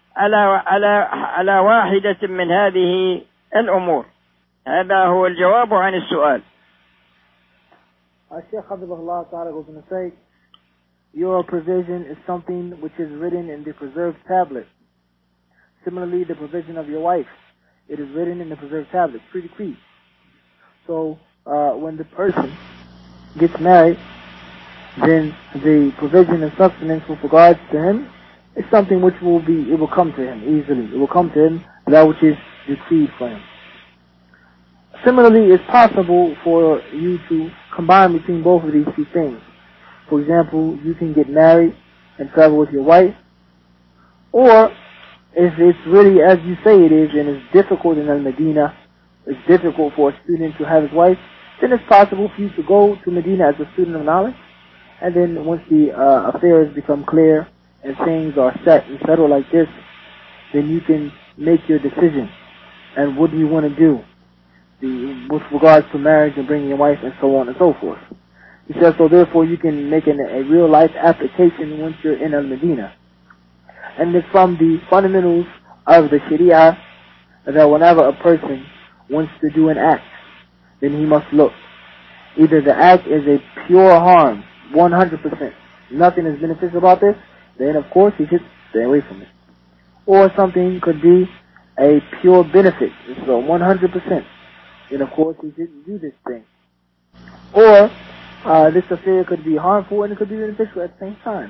على واحدة من هذه الأمور. هذا هو الجواب عن السؤال. Sheikh Habibullah Ta'ala goes on to say, your provision is something which is written in the preserved tablet. Similarly, the provision of your wife, it is written in the preserved tablet, pre-decreed. So, when the person gets married, then the provision and sustenance with regards to him is something which it will come to him easily. It will come to him that which is decreed for him. Similarly, it's possible for you to combine between both of these two things. For example, you can get married and travel with your wife, or if it's really as you say it is, and it's difficult in Al-Medina, it's difficult for a student to have his wife, then it's possible for you to go to Medina as a student of knowledge, and then once the affairs become clear and things are set and settled like this, then you can make your decision. And what do you want to do with regards to marriage and bringing your wife and so on and so forth. He says, so therefore you can make a real life application once you're in Al-Medina. And it's from the fundamentals of the Sharia that whenever a person wants to do an act, then he must look. Either the act is a pure harm, 100%, nothing is beneficial about this, then of course he should stay away from it. Or something could be a pure benefit, so 100%, then of course he shouldn't do this thing. Or this affair could be harmful and it could be beneficial at the same time.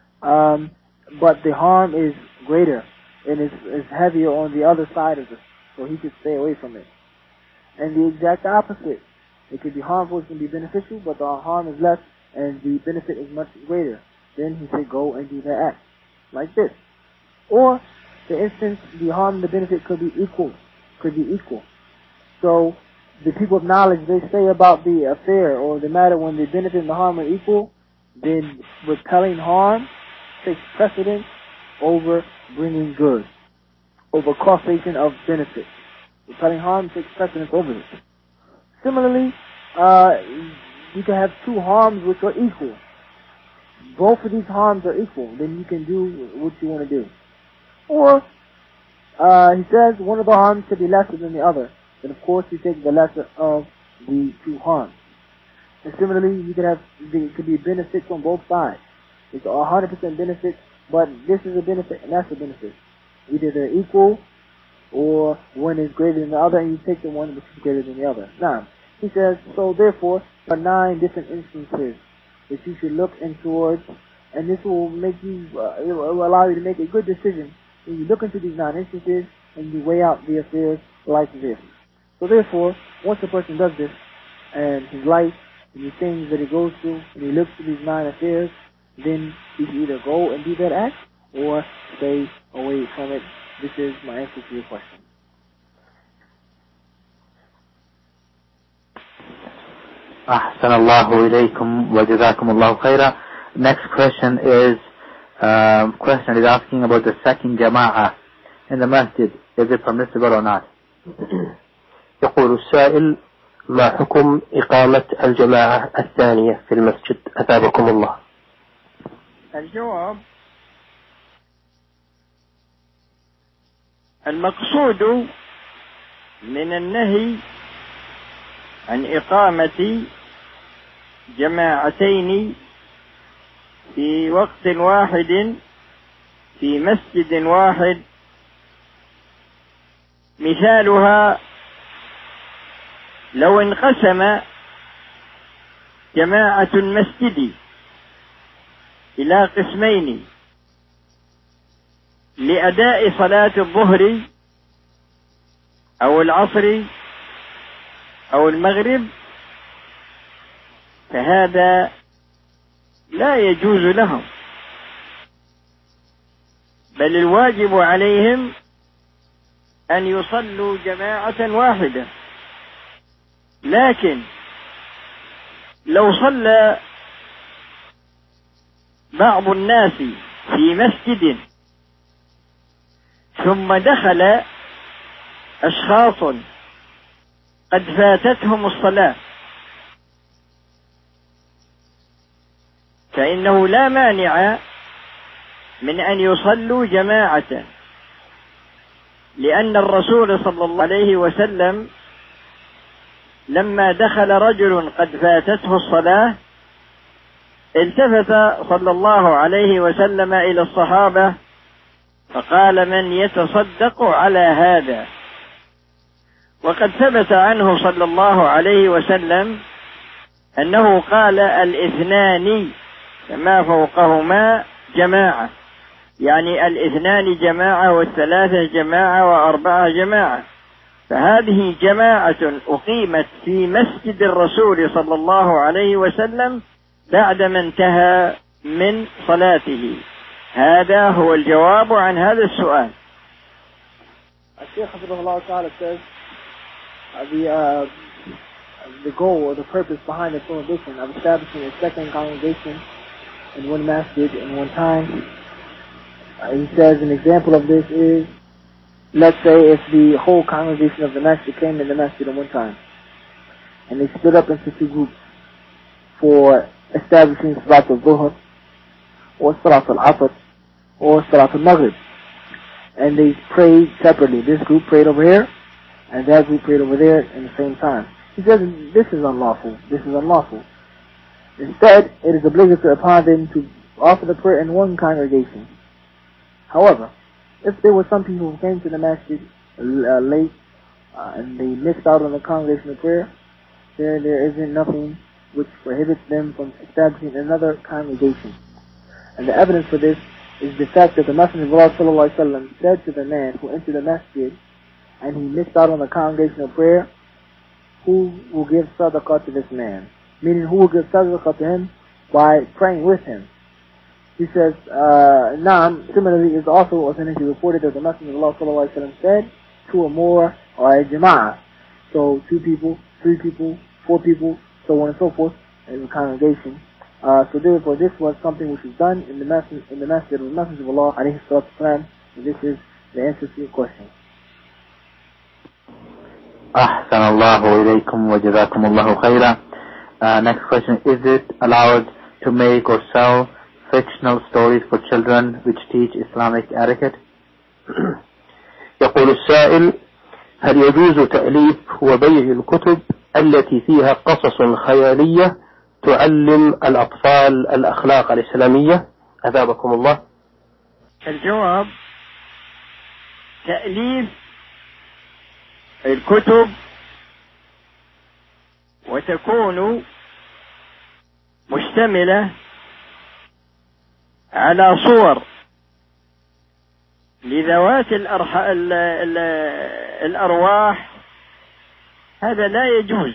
But the harm is greater and is heavier on the other side of it, so he should stay away from it. And the exact opposite. It could be harmful, it can be beneficial, but the harm is less and the benefit is much greater. Then he should go and do that act. Like this. Or, for instance, the harm and the benefit could be equal. So, the people of knowledge, they say about the affair or the matter when the benefit and the harm are equal, then repelling harm takes precedence over bringing good, over causation of benefit. Repelling harm takes precedence over it. Similarly, you can have two harms which are equal. Both of these harms are equal, then you can do what you want to do. Or, he says one of the harms could be lesser than the other. Then of course you take the lesser of the two harms. And similarly, it could be benefits on both sides. It's 100% benefit, but this is a benefit and that's a benefit. Either they're equal, or one is greater than the other, and you take the one which is greater than the other. Now, he says, so therefore, there are 9 different instances that you should look in towards, and this will make you, it will allow you to make a good decision when you look into these 9 instances and you weigh out the affairs like this. So therefore, once a person does this, and his life, and the things that he goes through, and he looks at these 9 affairs, then he can either go and do that act, or stay away from it. This is my answer to your question. أحسن الله إليكم وجزاكم الله خيرا. Next question is asking about the second jama'ah in the masjid. Is it permissible or not? يقول السائل: ما حكم إقامة الجماعة الثانية في المسجد؟ أثابكم الله. الجواب: المقصود من النهي عن إقامة جماعتين في وقت واحد في مسجد واحد مثالها لو انقسم جماعة المسجد إلى قسمين لأداء صلاة الظهر أو العصر أو المغرب، فهذا لا يجوز لهم، بل الواجب عليهم أن يصلوا جماعة واحدة. لكن لو صلى بعض الناس في مسجد ثم دخل أشخاص قد فاتتهم الصلاة، فإنه لا مانع من أن يصلوا جماعة، لأن الرسول صلى الله عليه وسلم لما دخل رجل قد فاتته الصلاة التفت صلى الله عليه وسلم إلى الصحابة فقال: من يتصدق على هذا؟ وقد ثبت عنه صلى الله عليه وسلم أنه قال: الاثنان فما فوقهما جماعة، يعني الاثنان جماعة والثلاثة جماعة وأربعة جماعة. فهذه جماعة أقيمت في مسجد الرسول صلى الله عليه وسلم بعدما انتهى من صلاته. هذا هو الجواب عن هذا السؤال. الشيخ حفظه الله تعالى says the goal or the purpose behind the prohibition of establishing a second congregation in one masjid in one time. He says an example of this is, let's say if the whole congregation of the masjid came in the masjid at one time and they split up into two groups for establishing Salat al-Zuhr or Salat al-Asr or Salat al-Maghrib, and they prayed separately. This group prayed over here and that group prayed over there at the same time. He says this is unlawful. This is unlawful. Instead, it is obligatory upon them to offer the prayer in one congregation. However, if there were some people who came to the masjid late and they missed out on the congregational prayer, there isn't nothing which prohibits them from establishing another congregation. And the evidence for this is the fact that the Messenger of Allah sallallahu alaihi wasallam said to the man who entered the masjid and he missed out on the congregational prayer, who will give sadaqah to this man? Meaning, who will give sadaqah to him by praying with him? He says, Naam. Similarly, it's also authentically reported that the Messenger of Allah sallallahu alaihi wasallam said, two or more are a jama'ah. So 2 people, 3 people, 4 people, so on and so forth in the congregation. So therefore, this was something which was done in the masjid of the Messenger of Allah alayhi salatu wasalam. This is the answer to your question. أحسن الله إليكم وجزاكم الله خيرا. Next question: is it allowed to make or sell fictional stories for children which teach Islamic etiquette? يقول السائل: هل يجوز تأليف وبيع الكتب التي فيها قصص خيالية تعلم الأطفال الأخلاق الإسلامية؟ أثابكم الله. الجواب: تأليف الكتب وتكون مشتملة على صور لذوات الأرواح، هذا لا يجوز،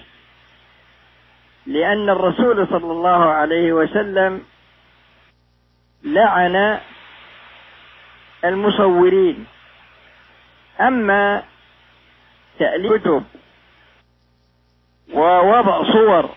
لأن الرسول صلى الله عليه وسلم لعن المصورين. أما تأليف كتب ووضع صور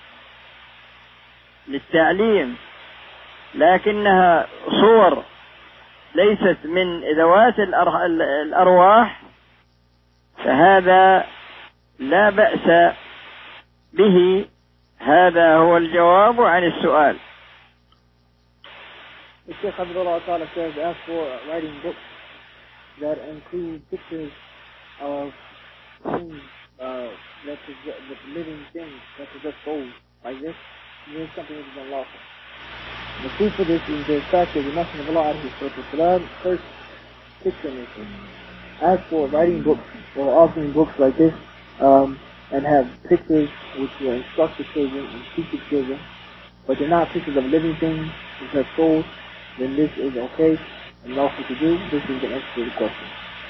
للتعليم لكنها صور ليست من ذوات الأرواح، فهذا لا بأس به. هذا هو الجواب عن السؤال. The Shaykh Abdullah Ta'ala says, as for writing books that include pictures of things, that living things that possess souls, like this is something that is unlawful. The proof for this is the fact that the Messenger of Allah first picture making. As for writing books or authoring books like this, and have pictures which will instruct the children and teach the children, but they're not pictures of living things which have souls, then this is okay and lawful to do. This is the answer to the question.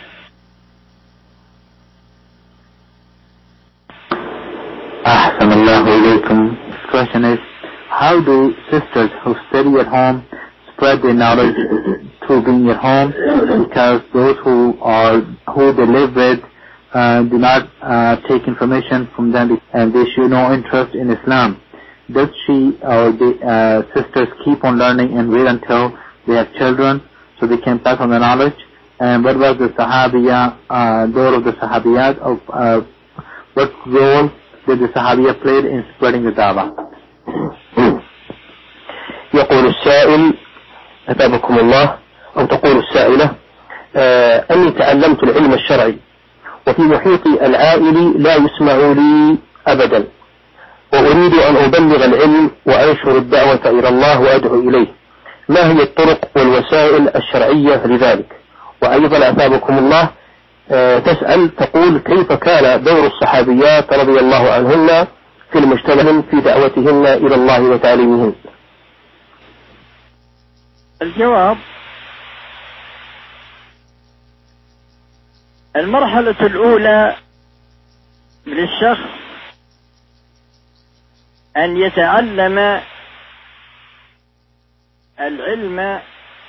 Ahsanallahu alaykum. This question is, how do sisters who study at home spread their knowledge through being at home, because those who they live with do not take information from them, and they show no interest in Islam? Does she or the sisters keep on learning and wait until they have children so they can pass on the knowledge? And what was the Sahabiya, door of the Sahabiyat, what role did the Sahabiya played in spreading the da'wah? يقول السائل أثابكم الله، أو تقول السائلة: أني تعلمت العلم الشرعي وفي محيطي العائلي لا يسمع لي أبدا، وأريد أن أبلغ العلم وأنشر الدعوة إلى الله وأدعو إليه، ما هي الطرق والوسائل الشرعية لذلك؟ وأيضا أثابكم الله تسأل تقول: كيف كان دور الصحابيات رضي الله عنهن في المجتمع في دعوتهن إلى الله وتعليمهن؟ الجواب: المرحلة الأولى للشخص أن يتعلم العلم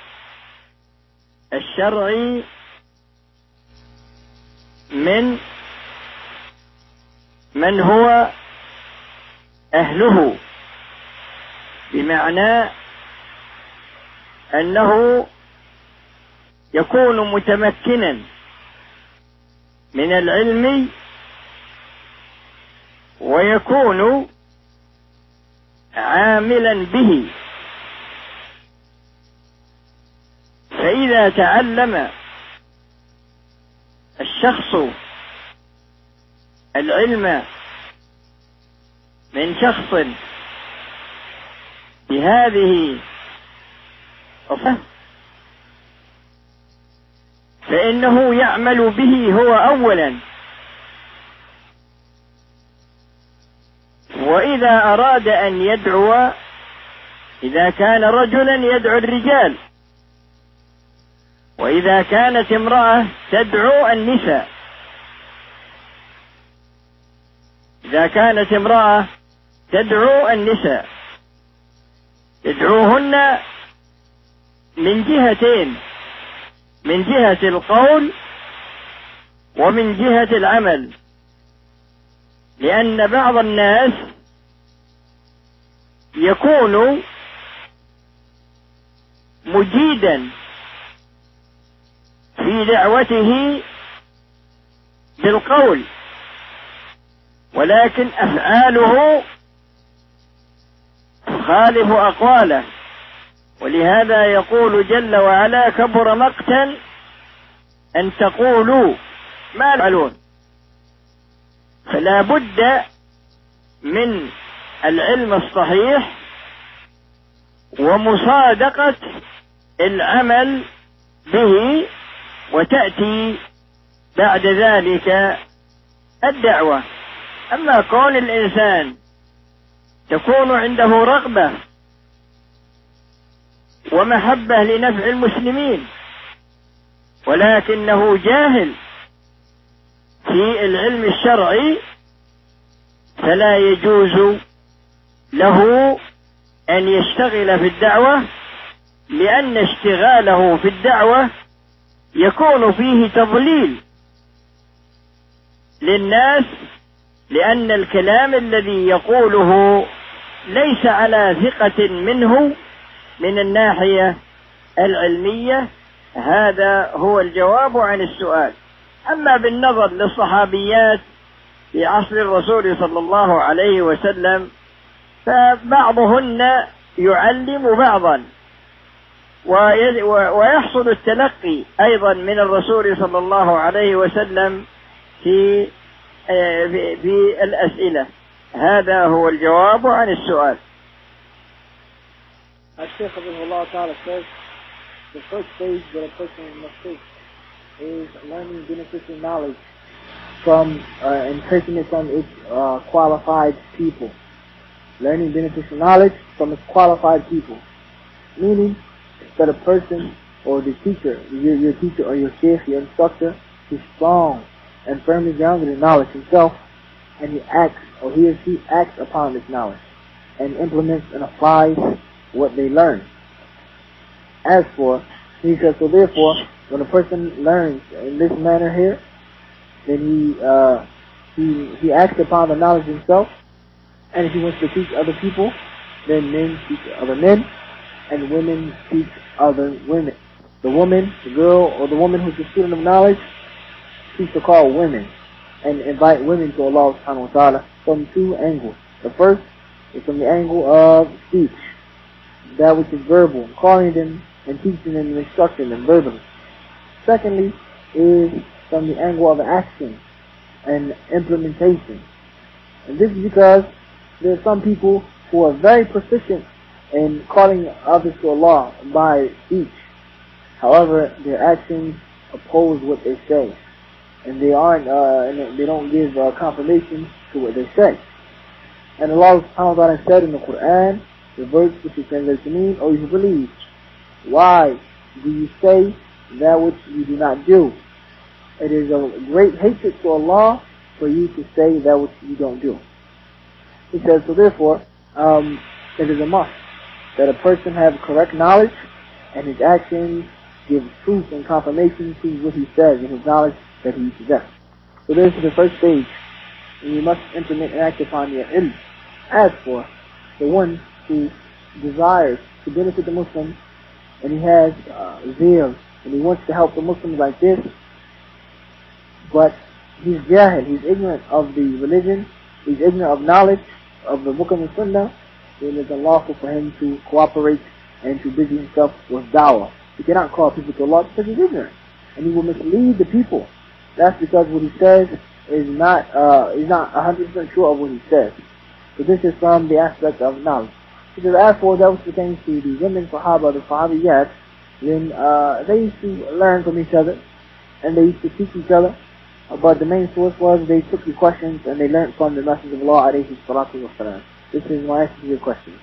الشرعي من هو أهله، بمعنى أنه يكون متمكنا من العلم ويكون عاملا به. فإذا تعلم الشخص العلم من شخص بهذه فإنه يعمل به هو أولا، وإذا أراد أن يدعو، إذا كان رجلا يدعو الرجال، وإذا كانت امرأة تدعو النساء، إذا كانت امرأة تدعو النساء يدعوهن من جهتين: من جهة القول ومن جهة العمل، لأن بعض الناس يكون مجيدا في دعوته بالقول، ولكن أفعاله تخالف أقواله، ولهذا يقول جل وعلا: كبر مقتا أن تقولوا ما تفعلون. فلا بد من العلم الصحيح ومصادقة العمل به، وتأتي بعد ذلك الدعوة. أما كون الإنسان تكون عنده رغبة ومحبة لنفع المسلمين ولكنه جاهل في العلم الشرعي، فلا يجوز له أن يشتغل في الدعوة، لأن اشتغاله في الدعوة يكون فيه تضليل للناس، لأن الكلام الذي يقوله ليس على ثقة منه من الناحية العلمية. هذا هو الجواب عن السؤال. أما بالنظر للصحابيات في عصر الرسول صلى الله عليه وسلم، فبعضهن يعلم بعضا، ويحصل التلقي أيضا من الرسول صلى الله عليه وسلم في الأسئلة. هذا هو الجواب عن السؤال. الشيخ رحمه الله تعالى says the first stage that a person must take is learning beneficial knowledge from and taking it from its qualified people. Learning beneficial knowledge from its qualified people, meaning that a person or the teacher, your teacher or your sheikh, your instructor, is strong and firmly grounded in knowledge himself, and he or she acts upon this knowledge and implements and applies what they learn. As for, he says, so therefore, when a person learns in this manner here, then he acts upon the knowledge himself, and if he wants to teach other people, then men teach other men, and women teach other women. The woman, the girl, or the woman who's a student of knowledge, she's to call women and invite women to Allah subhanahu wa ta'ala from two angles. The first is from the angle of speech, that which is verbal, calling them and teaching them and instructing them verbally. Secondly is from the angle of action and implementation. And this is because there are some people who are very proficient in calling others to Allah by speech. However, their actions oppose what they say, and they don't give confirmation to what they say. And Allah subhanahu wa ta'ala said in the Quran, the verse which is translated to mean, "O you who believe, why do you say that which you do not do? It is a great hatred to Allah for you to say that which you don't do." He says, so therefore, it is a must that a person have correct knowledge and his actions give proof and confirmation to what he says and his knowledge that he possesses. So this is the first stage, and you must implement and act upon your ilm. As for the one who desires to benefit the Muslims, and he has zeal, and he wants to help the Muslims like this, but he's jahil, he's ignorant of the religion, he's ignorant of knowledge of the Book and the Sunnah, then it's unlawful for him to cooperate and to busy himself with da'wah. He cannot call people to Allah because he's ignorant, and he will mislead the people. That's because what he says is not, he's not 100% sure of what he says. So this is from the aspect of knowledge. Because as for that which pertains to the women Sahaba, the Sahabiyat, then they used to learn from each other, and they used to teach each other. But the main source was they took the questions and they learned from the Messenger of Allah alayhi salatu wasalam. This is my answer to your question.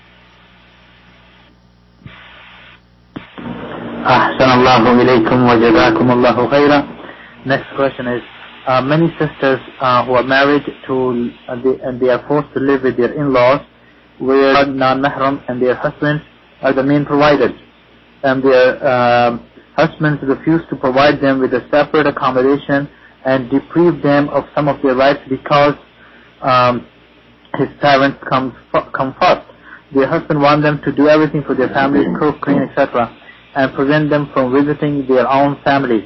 أحسن الله إليكم وجزاكم الله خيرا. Next question is, many sisters who are married to and they are forced to live with their in-laws where non-mahram and their husbands are the main providers, and their husbands refuse to provide them with a separate accommodation and deprive them of some of their rights because his parents come first. Their husband wants them to do everything for their families, cook, clean, etc., and prevent them from visiting their own families.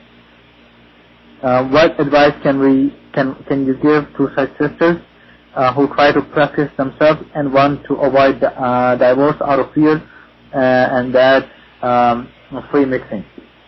What advice can you give to such sisters who try to practice themselves and want to avoid divorce out of fear and that free mixing?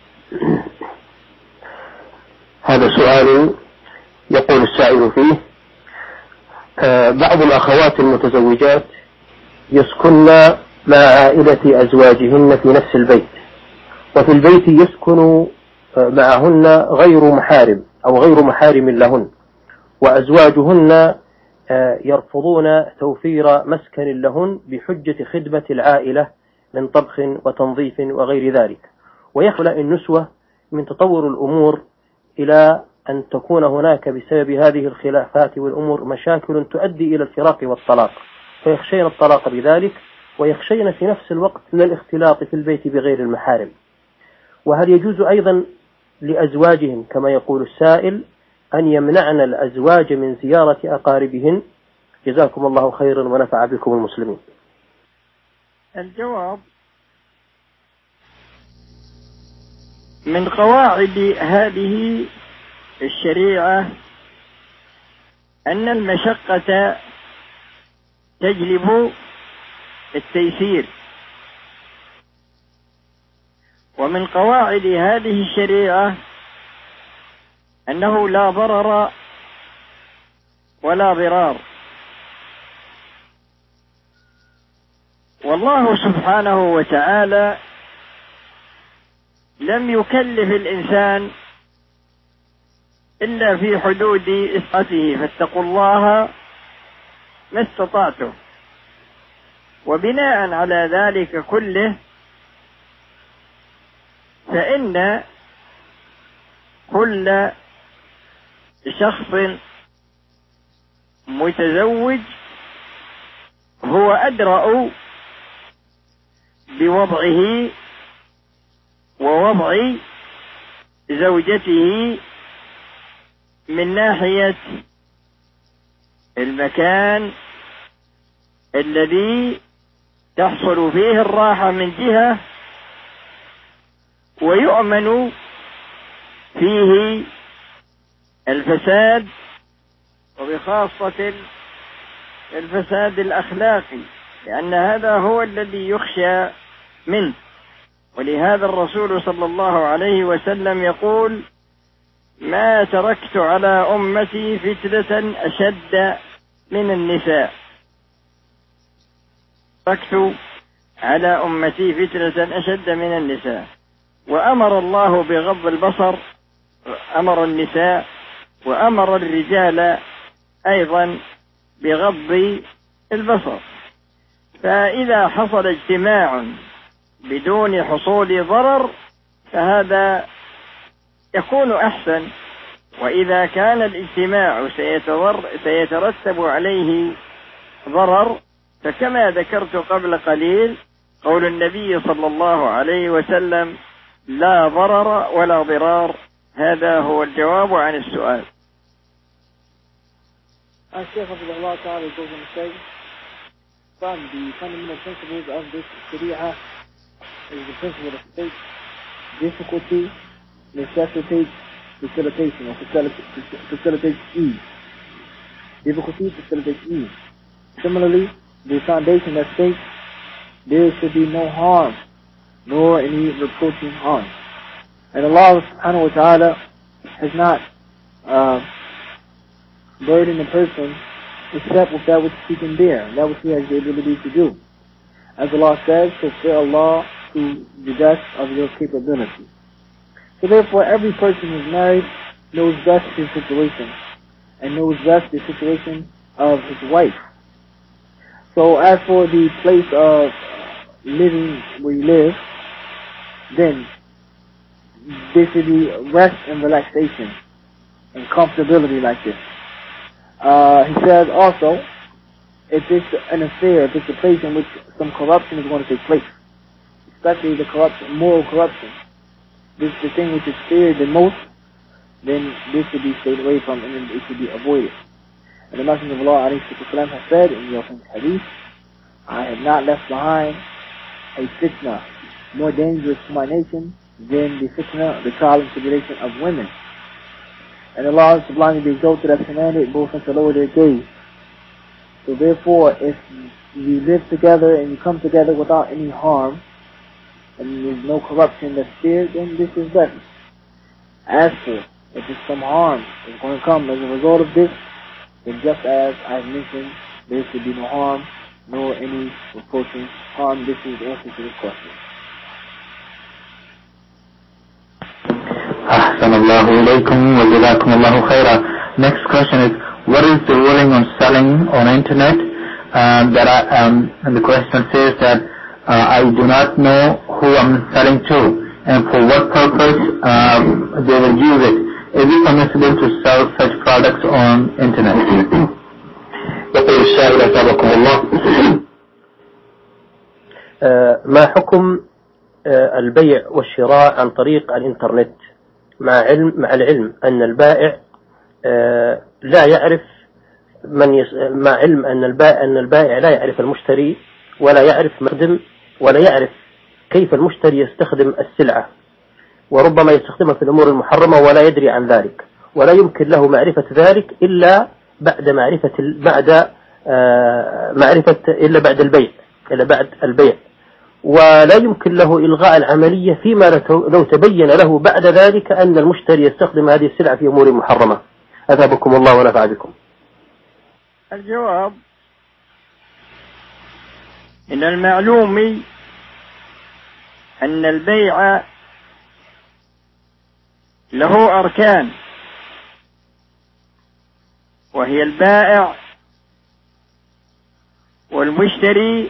هذا سؤال يقول السائل فيه بعض الأخوات المتزوجات يسكن مع عائلة أزواجهن في نفس البيت، وفي البيت يسكن معهن غير محارم أو غير محارم لهن، وأزواجهن يرفضون توفير مسكن لهن بحجة خدمة العائلة من طبخ وتنظيف وغير ذلك، ويخلق النسوة من تطور الأمور إلى أن تكون هناك بسبب هذه الخلافات والأمور مشاكل تؤدي إلى الفراق والطلاق، فيخشين الطلاق بذلك، ويخشين في نفس الوقت من الاختلاط في البيت بغير المحارم. وهل يجوز أيضا لأزواجهم كما يقول السائل أن يمنعن الأزواج من زيارة أقاربهن؟ جزاكم الله خيرا ونفع بكم المسلمين. الجواب: من قواعد هذه الشريعة أن المشقة تجلب التيسير، ومن قواعد هذه الشريعة أنه لا ضرر ولا ضرار. والله سبحانه وتعالى لم يكلف الإنسان إلا في حدود إسعته، فاتقوا الله ما استطعتم. وبناء على ذلك كله فإن كل شخص متزوج هو أدرأ بوضعه ووضع زوجته من ناحية المكان الذي تحصل فيه الراحة من جهة، ويؤمن فيه الفساد، وبخاصة الفساد الأخلاقي، لأن هذا هو الذي يخشى منه. ولهذا الرسول صلى الله عليه وسلم يقول: ما تركت على أمتي فتنة أشد من النساء. تركت على أمتي فتنة أشد من النساء. وأمر الله بغض البصر، أمر النساء، وأمر الرجال أيضا بغض البصر. فإذا حصل اجتماع بدون حصول ضرر فهذا يكون أحسن، وإذا كان الاجتماع سيترتب عليه ضرر فكما ذكرت قبل قليل قول النبي صلى الله عليه وسلم: لا ضرر ولا ضرار. هذا هو الجواب عن السؤال. Sheikh Abdullah Ta'ala goes on to say, from the fundamental principles of this Sharia is the principle that states difficulty necessitates facilitation, or facilitates ease. Difficulty facilitates ease. Similarly, the foundation that states there should be no harm, nor any reproaching harm. And Allah subhanahu wa ta'ala has not burdened a person except with that which he can bear, that which he has the ability to do. As Allah says, so fear Allah to the best of your capability. So therefore, every person who is married knows best his situation, and knows best the situation of his wife. So as for the place of living where you live, then there should be rest and relaxation and comfortability like this. He says also, if it's an affair, if it's a place in which some corruption is going to take place, especially the corruption, moral corruption, this is the thing which is feared the most, then this should be stayed away from and it should be avoided. And the Messenger of Allah ﷺ has said in the authentic hadith, I have not left behind a fitna more dangerous to my nation than the fitna, the trial and tribulation of women. And Allah subhanahu be exalted has commanded both to lower their gaze. So therefore, if you live together and you come together without any harm, and there's no corruption that's feared, then this is better. As for if there's some harm that's going to come as a result of this, then just as I've mentioned, there should be no harm, nor any reproaching harm. This is the answer to this question. Ahsanallahu ilaykum wa jazakumullahu khaira. Next question is, what is the ruling on selling on internet? And the question says that I do not know who I'm selling to and for what purpose they will use it. Is it permissible to sell such products on internet? يقول السائل أثابكم الله: ما حكم البيع والشراء عن طريق الإنترنت مع العلم أن البائع لا يعرف مع علم أن البائع لا يعرف المشتري ولا يعرف مقدم ولا يعرف كيف المشتري يستخدم السلعة، وربما يستخدمها في الأمور المحرمة ولا يدري عن ذلك، ولا يمكن له معرفة ذلك إلا بعد بعد البيع، ولا يمكن له إلغاء العملية فيما لو تبين له بعد ذلك أن المشتري يستخدم هذه السلعة في أمور محرمة. أثابكم الله ونفع بكم. الجواب: من المعلوم أن البيع له أركان، وهي البائع والمشتري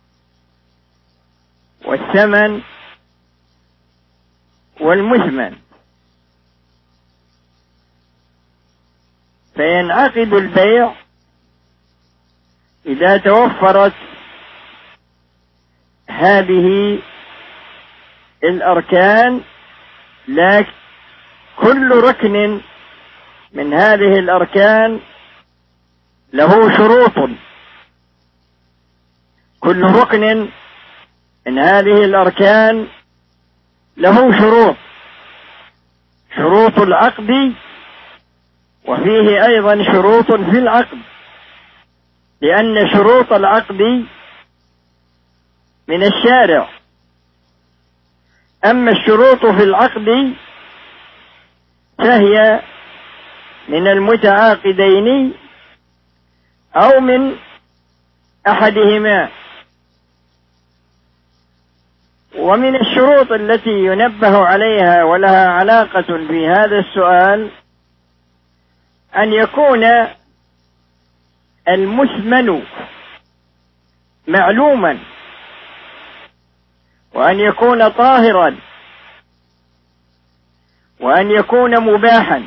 والثمن والمثمن. فينعقد البيع إذا توفرت هذه الأركان، لكن كل ركن من هذه الأركان له شروط. كل ركن من هذه الأركان له شروط، شروط العقد، وفيه أيضا شروط في العقد، لأن شروط العقد من الشارع، أما الشروط في العقد فهي من المتعاقدين أو من أحدهما. ومن الشروط التي ينبه عليها ولها علاقة في هذا السؤال أن يكون المثمن معلوما، وأن يكون طاهرا، وأن يكون مباحا.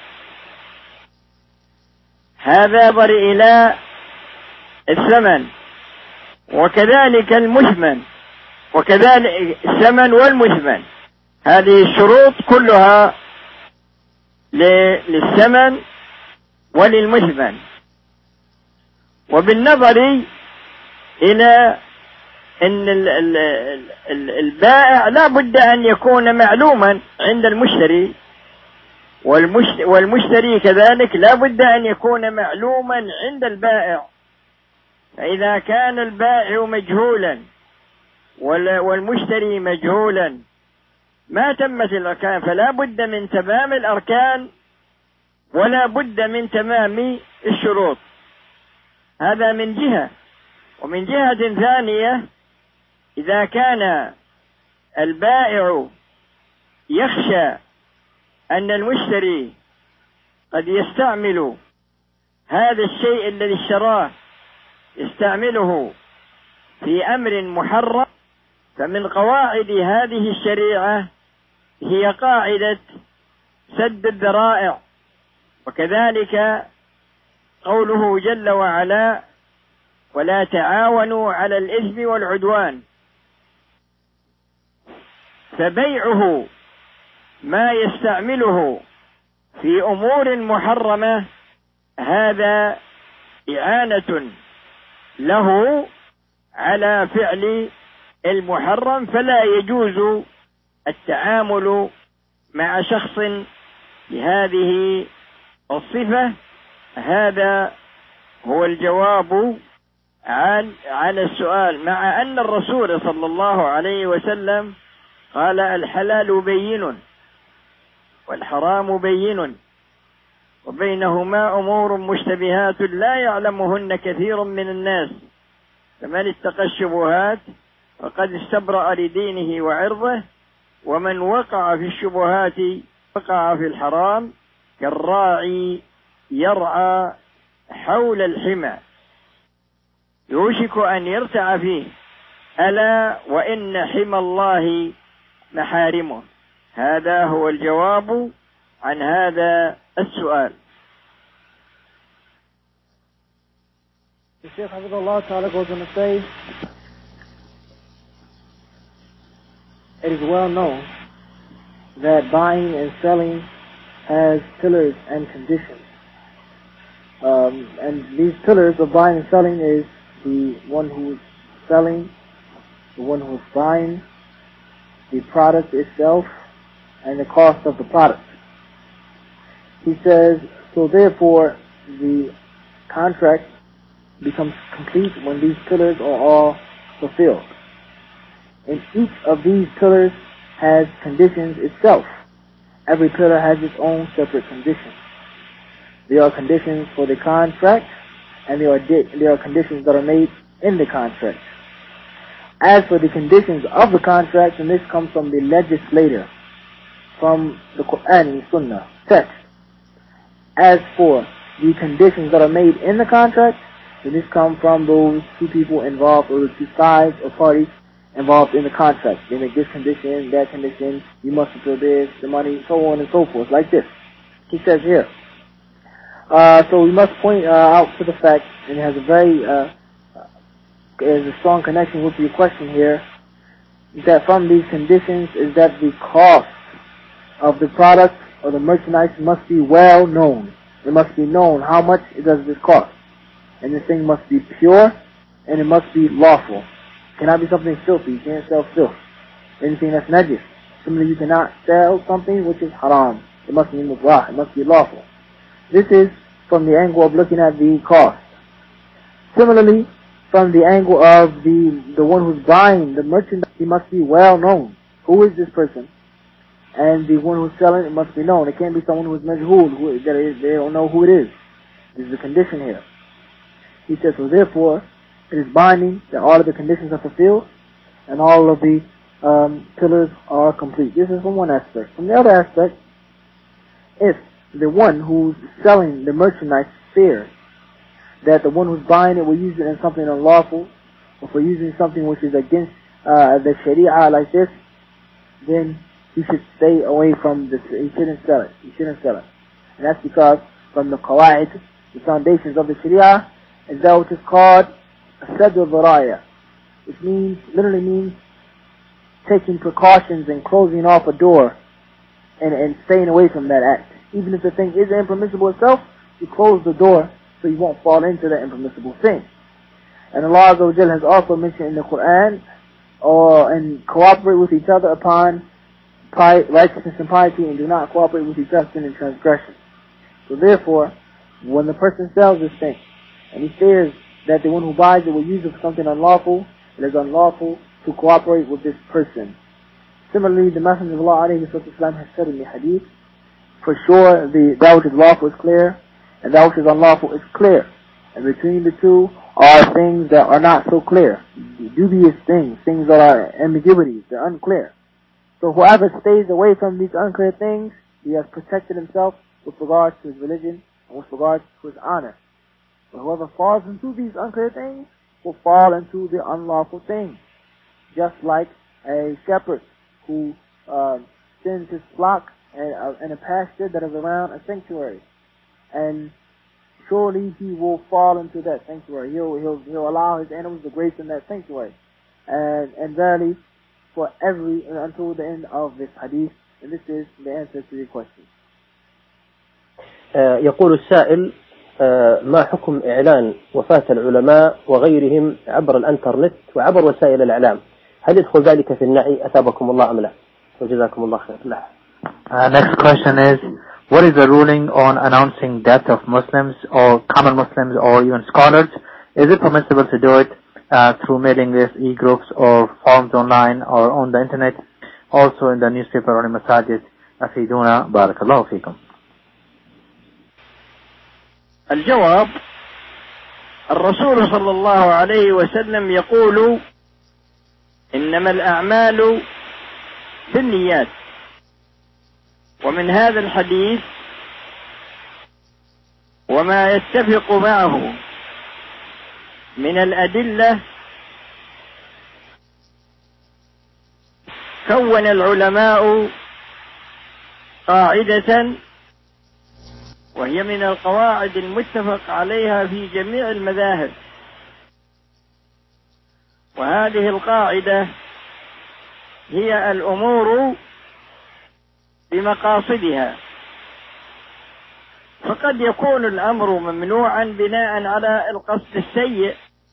هذا ينظر إلى الثمن، وكذلك المثمن، وكذلك الثمن والمثمن. هذه الشروط كلها للثمن وللمثمن. وبالنظر إلى أن البائع لا بد أن يكون معلوما عند المشتري، والمشتري كذلك لا بد أن يكون معلوما عند البائع. فإذا كان البائع مجهولا والمشتري مجهولا ما تمت الأركان، فلا بد من تمام الأركان ولا بد من تمام الشروط. هذا من جهة. ومن جهة ثانية، إذا كان البائع يخشى أن المشتري قد يستعمل هذا الشيء الذي اشتراه يستعمله في أمر محرم، فمن قواعد هذه الشريعة هي قاعدة سد الذرائع. وكذلك قوله جل وعلا: ولا تعاونوا على الإثم والعدوان. فبيعه ما يستعمله في أمور محرمة هذا إعانة له على فعل المحرم، فلا يجوز التعامل مع شخص بهذه الصفة. هذا هو الجواب على السؤال، مع أن الرسول صلى الله عليه وسلم قال: الحلال بين والحرام بين وبينهما أمور مشتبهات لا يعلمهن كثير من الناس، فمن اتقى الشبهات فقد استبرأ لدينه وعرضه، ومن وقع في الشبهات وقع في الحرام كالراعي يرعى حول الحمى يوشك أن يرتع فيه، ألا وإن حمى الله محارمه. هذا هو الجواب عن هذا السؤال. The Shaykh Hafidhullah Ta'ala goes on to say, it is well known that buying and selling has pillars and conditions. And these pillars of buying and selling is the one who is selling, the one who is buying, the product itself, and the cost of the product. He says, so therefore the contract becomes complete when these pillars are all fulfilled. and each of these pillars has conditions itself. Every pillar has its own separate conditions. There are conditions for the contract, and there are conditions that are made in the contract. As for the conditions of the contract, and this comes from the legislator, from the Quran and Sunnah text. As for the conditions that are made in the contract, then this comes from those two people involved, or the two sides or parties involved in the contract. They make this condition, that condition, you must fulfill this, the money, so on and so forth, like this. He says here. So we must point out to the fact, and it has a very is a strong connection with your question here, that from these conditions is that the cost of the product or the merchandise must be well known. It must be known how much does this cost. And this thing must be pure, and it must be lawful. It cannot be something filthy. You can't sell filth. Anything that's najis. Similarly, you cannot sell something which is haram. It must be mubah. It must be lawful. This is from the angle of looking at the cost. Similarly, from the angle of the one who's buying the merchandise, he must be well known. Who is this person? And the one who's selling it must be known. It can't be someone who's majhul, they don't know who it is. This is the condition here. He says, so therefore, it is binding that all of the conditions are fulfilled and all of the pillars are complete. This is from one aspect. From the other aspect, if the one who's selling the merchandise fears that the one who's buying it will use it in something unlawful, or for using something which is against the sharia like this, then he should stay away from this. He shouldn't sell it. He shouldn't sell it. And that's because from the qawaid, the foundations of the sharia, is that which is called Sadr al-Dharaya, which literally means taking precautions and closing off a door and staying away from that act. Even if the thing is impermissible itself, you close the door so you won't fall into that impermissible thing. And Allah Azza wa Jalla has also mentioned in the Quran, and cooperate with each other upon righteousness and piety, and do not cooperate with each other in transgression. So therefore, when the person sells this thing, and he fears that the one who buys it will use it for something unlawful, it is unlawful to cooperate with this person. Similarly, the Messenger of Allah ﷺ has said in the hadith, for sure that which is lawful is clear, and that which is unlawful is clear. And between the two are things that are not so clear. Dubious things that are ambiguities, they're unclear. So whoever stays away from these unclear things, he has protected himself with regards to his religion and with regards to his honor. But whoever falls into these unclear things will fall into the unlawful things. Just like a shepherd who sends his flock in a pasture that is around a sanctuary. And surely he will fall into that sanctuary. He'll allow his animals to graze in that sanctuary. And verily, for until the end of this hadith. And this is the answer to your question. يقول السائل ما حكم إعلان وفاة العلماء وغيرهم عبر الانترنت وعبر وسائل الإعلام؟ هل يدخل ذلك في النعي أثابكم الله أم لا؟ وجزاكم الله خير. Next question is, what is the ruling on announcing death of Muslims or common Muslims or even scholars? Is it permissible to do it through mailing lists, e-groups, or forums online or on the internet, also in the newspaper or in masajid? أفيدونا بارك الله فيكم. الجواب: الرسول صلى الله عليه وسلم يقول: إنما الأعمال بالنيات. ومن هذا الحديث وما يتفق معه من الأدلة كون العلماء قاعدة، وهي من القواعد المتفق عليها في جميع المذاهب. وهذه القاعدة هي الأمور بمقاصدها. فقد يكون الأمر ممنوعا بناء على القصد السيء،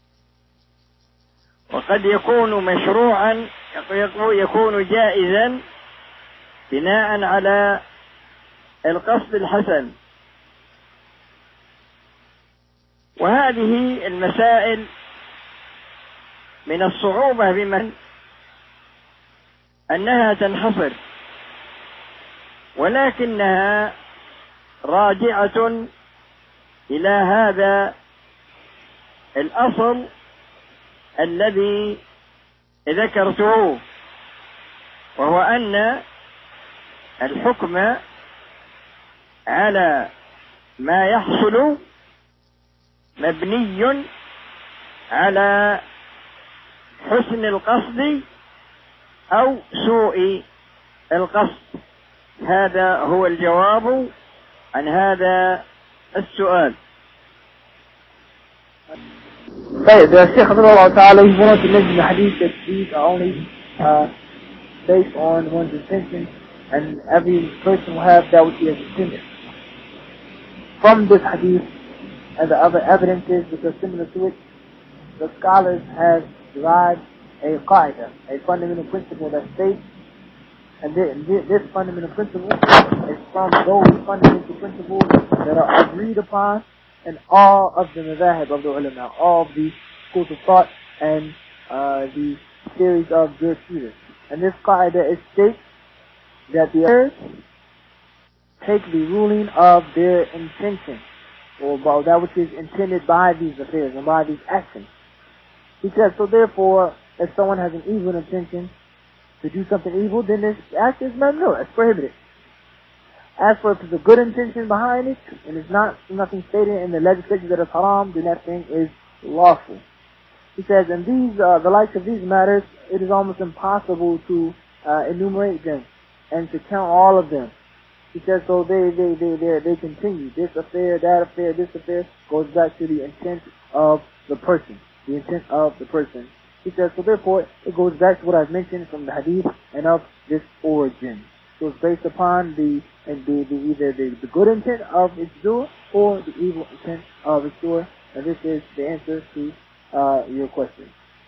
وقد يكون مشروعا، يكون جائزا بناء على القصد الحسن. وهذه المسائل من الصعوبة بمن أنها تنحصر، ولكنها راجعة إلى هذا الأصل الذي ذكرته، وهو أن الحكم على ما يحصل مبني على حسن القصد أو سوء القصد. هذا هو الجواب عن هذا السؤال. طيب the Shaykh Abdullah Ta'ala, he wanted to mention the hadith that these are only based on one's intention, and every person will have that which he has intended. From this hadith and the other evidences which are similar to it, the scholars have derived a qaida, a fundamental principle that states, and this fundamental principle is from those fundamental principles that are agreed upon in all of the madhahib of the ulama, all of the schools of thought and the series of jurisprudence. And this qaida states that the others take the ruling of their intention, or about that which is intended by these affairs and by these actions. He says, so therefore, if someone has an evil intention to do something evil, then this act is mamnu, it's prohibited. As for if there's a good intention behind it, and it's nothing stated in the legislation that is haram, then that thing is lawful. He says, and these, the likes of these matters, it is almost impossible to enumerate them and to count all of them. He says, so they continue. This affair, that affair, this affair goes back to the intent of the person. The intent of the person. He says, so therefore, it goes back to what I've mentioned from the hadith and of this origin. So it's based upon either the good intent of its doer or the evil intent of its doer. And this is the answer to your question.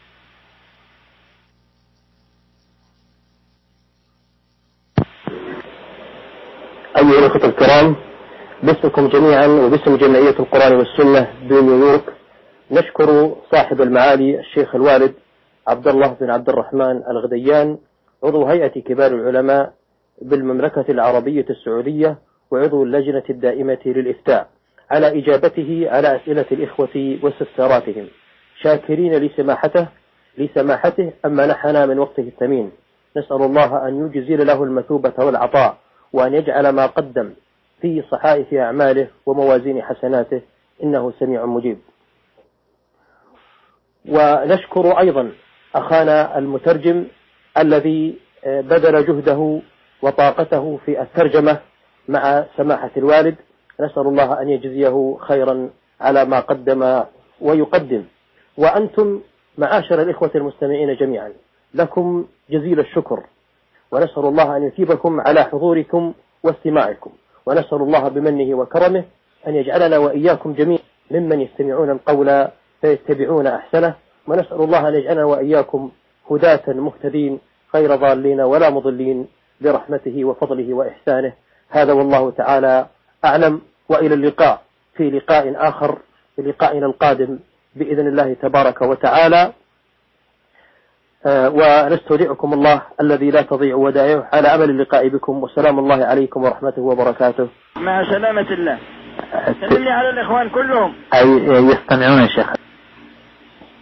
أيها الأخوة الكرام، باسمكم جميعا وباسم جمعية القرآن والسنة بنيويورك نشكر صاحب المعالي الشيخ الوالد عبد الله بن عبد الرحمن الغديان، عضو هيئة كبار العلماء بالمملكة العربية السعودية وعضو اللجنة الدائمة للإفتاء، على إجابته على أسئلة الإخوة واستفساراتهم، شاكرين لسماحته أما نحن من وقته الثمين. نسأل الله أن يجزل له المثوبة والعطاء، وأن يجعل ما قدم في صحائف أعماله وموازين حسناته، إنه سميع مجيب. ونشكر أيضا أخانا المترجم الذي بذل جهده وطاقته في الترجمة مع سماحة الوالد، نسأل الله أن يجزيه خيرا على ما قدم ويقدم. وأنتم معاشر الإخوة المستمعين جميعا لكم جزيل الشكر، ونسأل الله أن يثيبكم على حضوركم واستماعكم، ونسأل الله بمنه وكرمه أن يجعلنا وإياكم جميعا ممن يستمعون القول فيتبعون أحسنه، ونسأل الله أن يجعلنا وإياكم هداة مهتدين غير ضالين ولا مضلين برحمته وفضله وإحسانه. هذا والله تعالى أعلم، وإلى اللقاء في لقاء آخر، في لقائنا القادم بإذن الله تبارك وتعالى. ونستودعكم الله الذي لا تضيع ودائعه على أمل اللقاء بكم، وسلام الله عليكم ورحمته وبركاته. مع سلامة الله. سلم لي على الإخوان كلهم. يستمعون يا شيخ.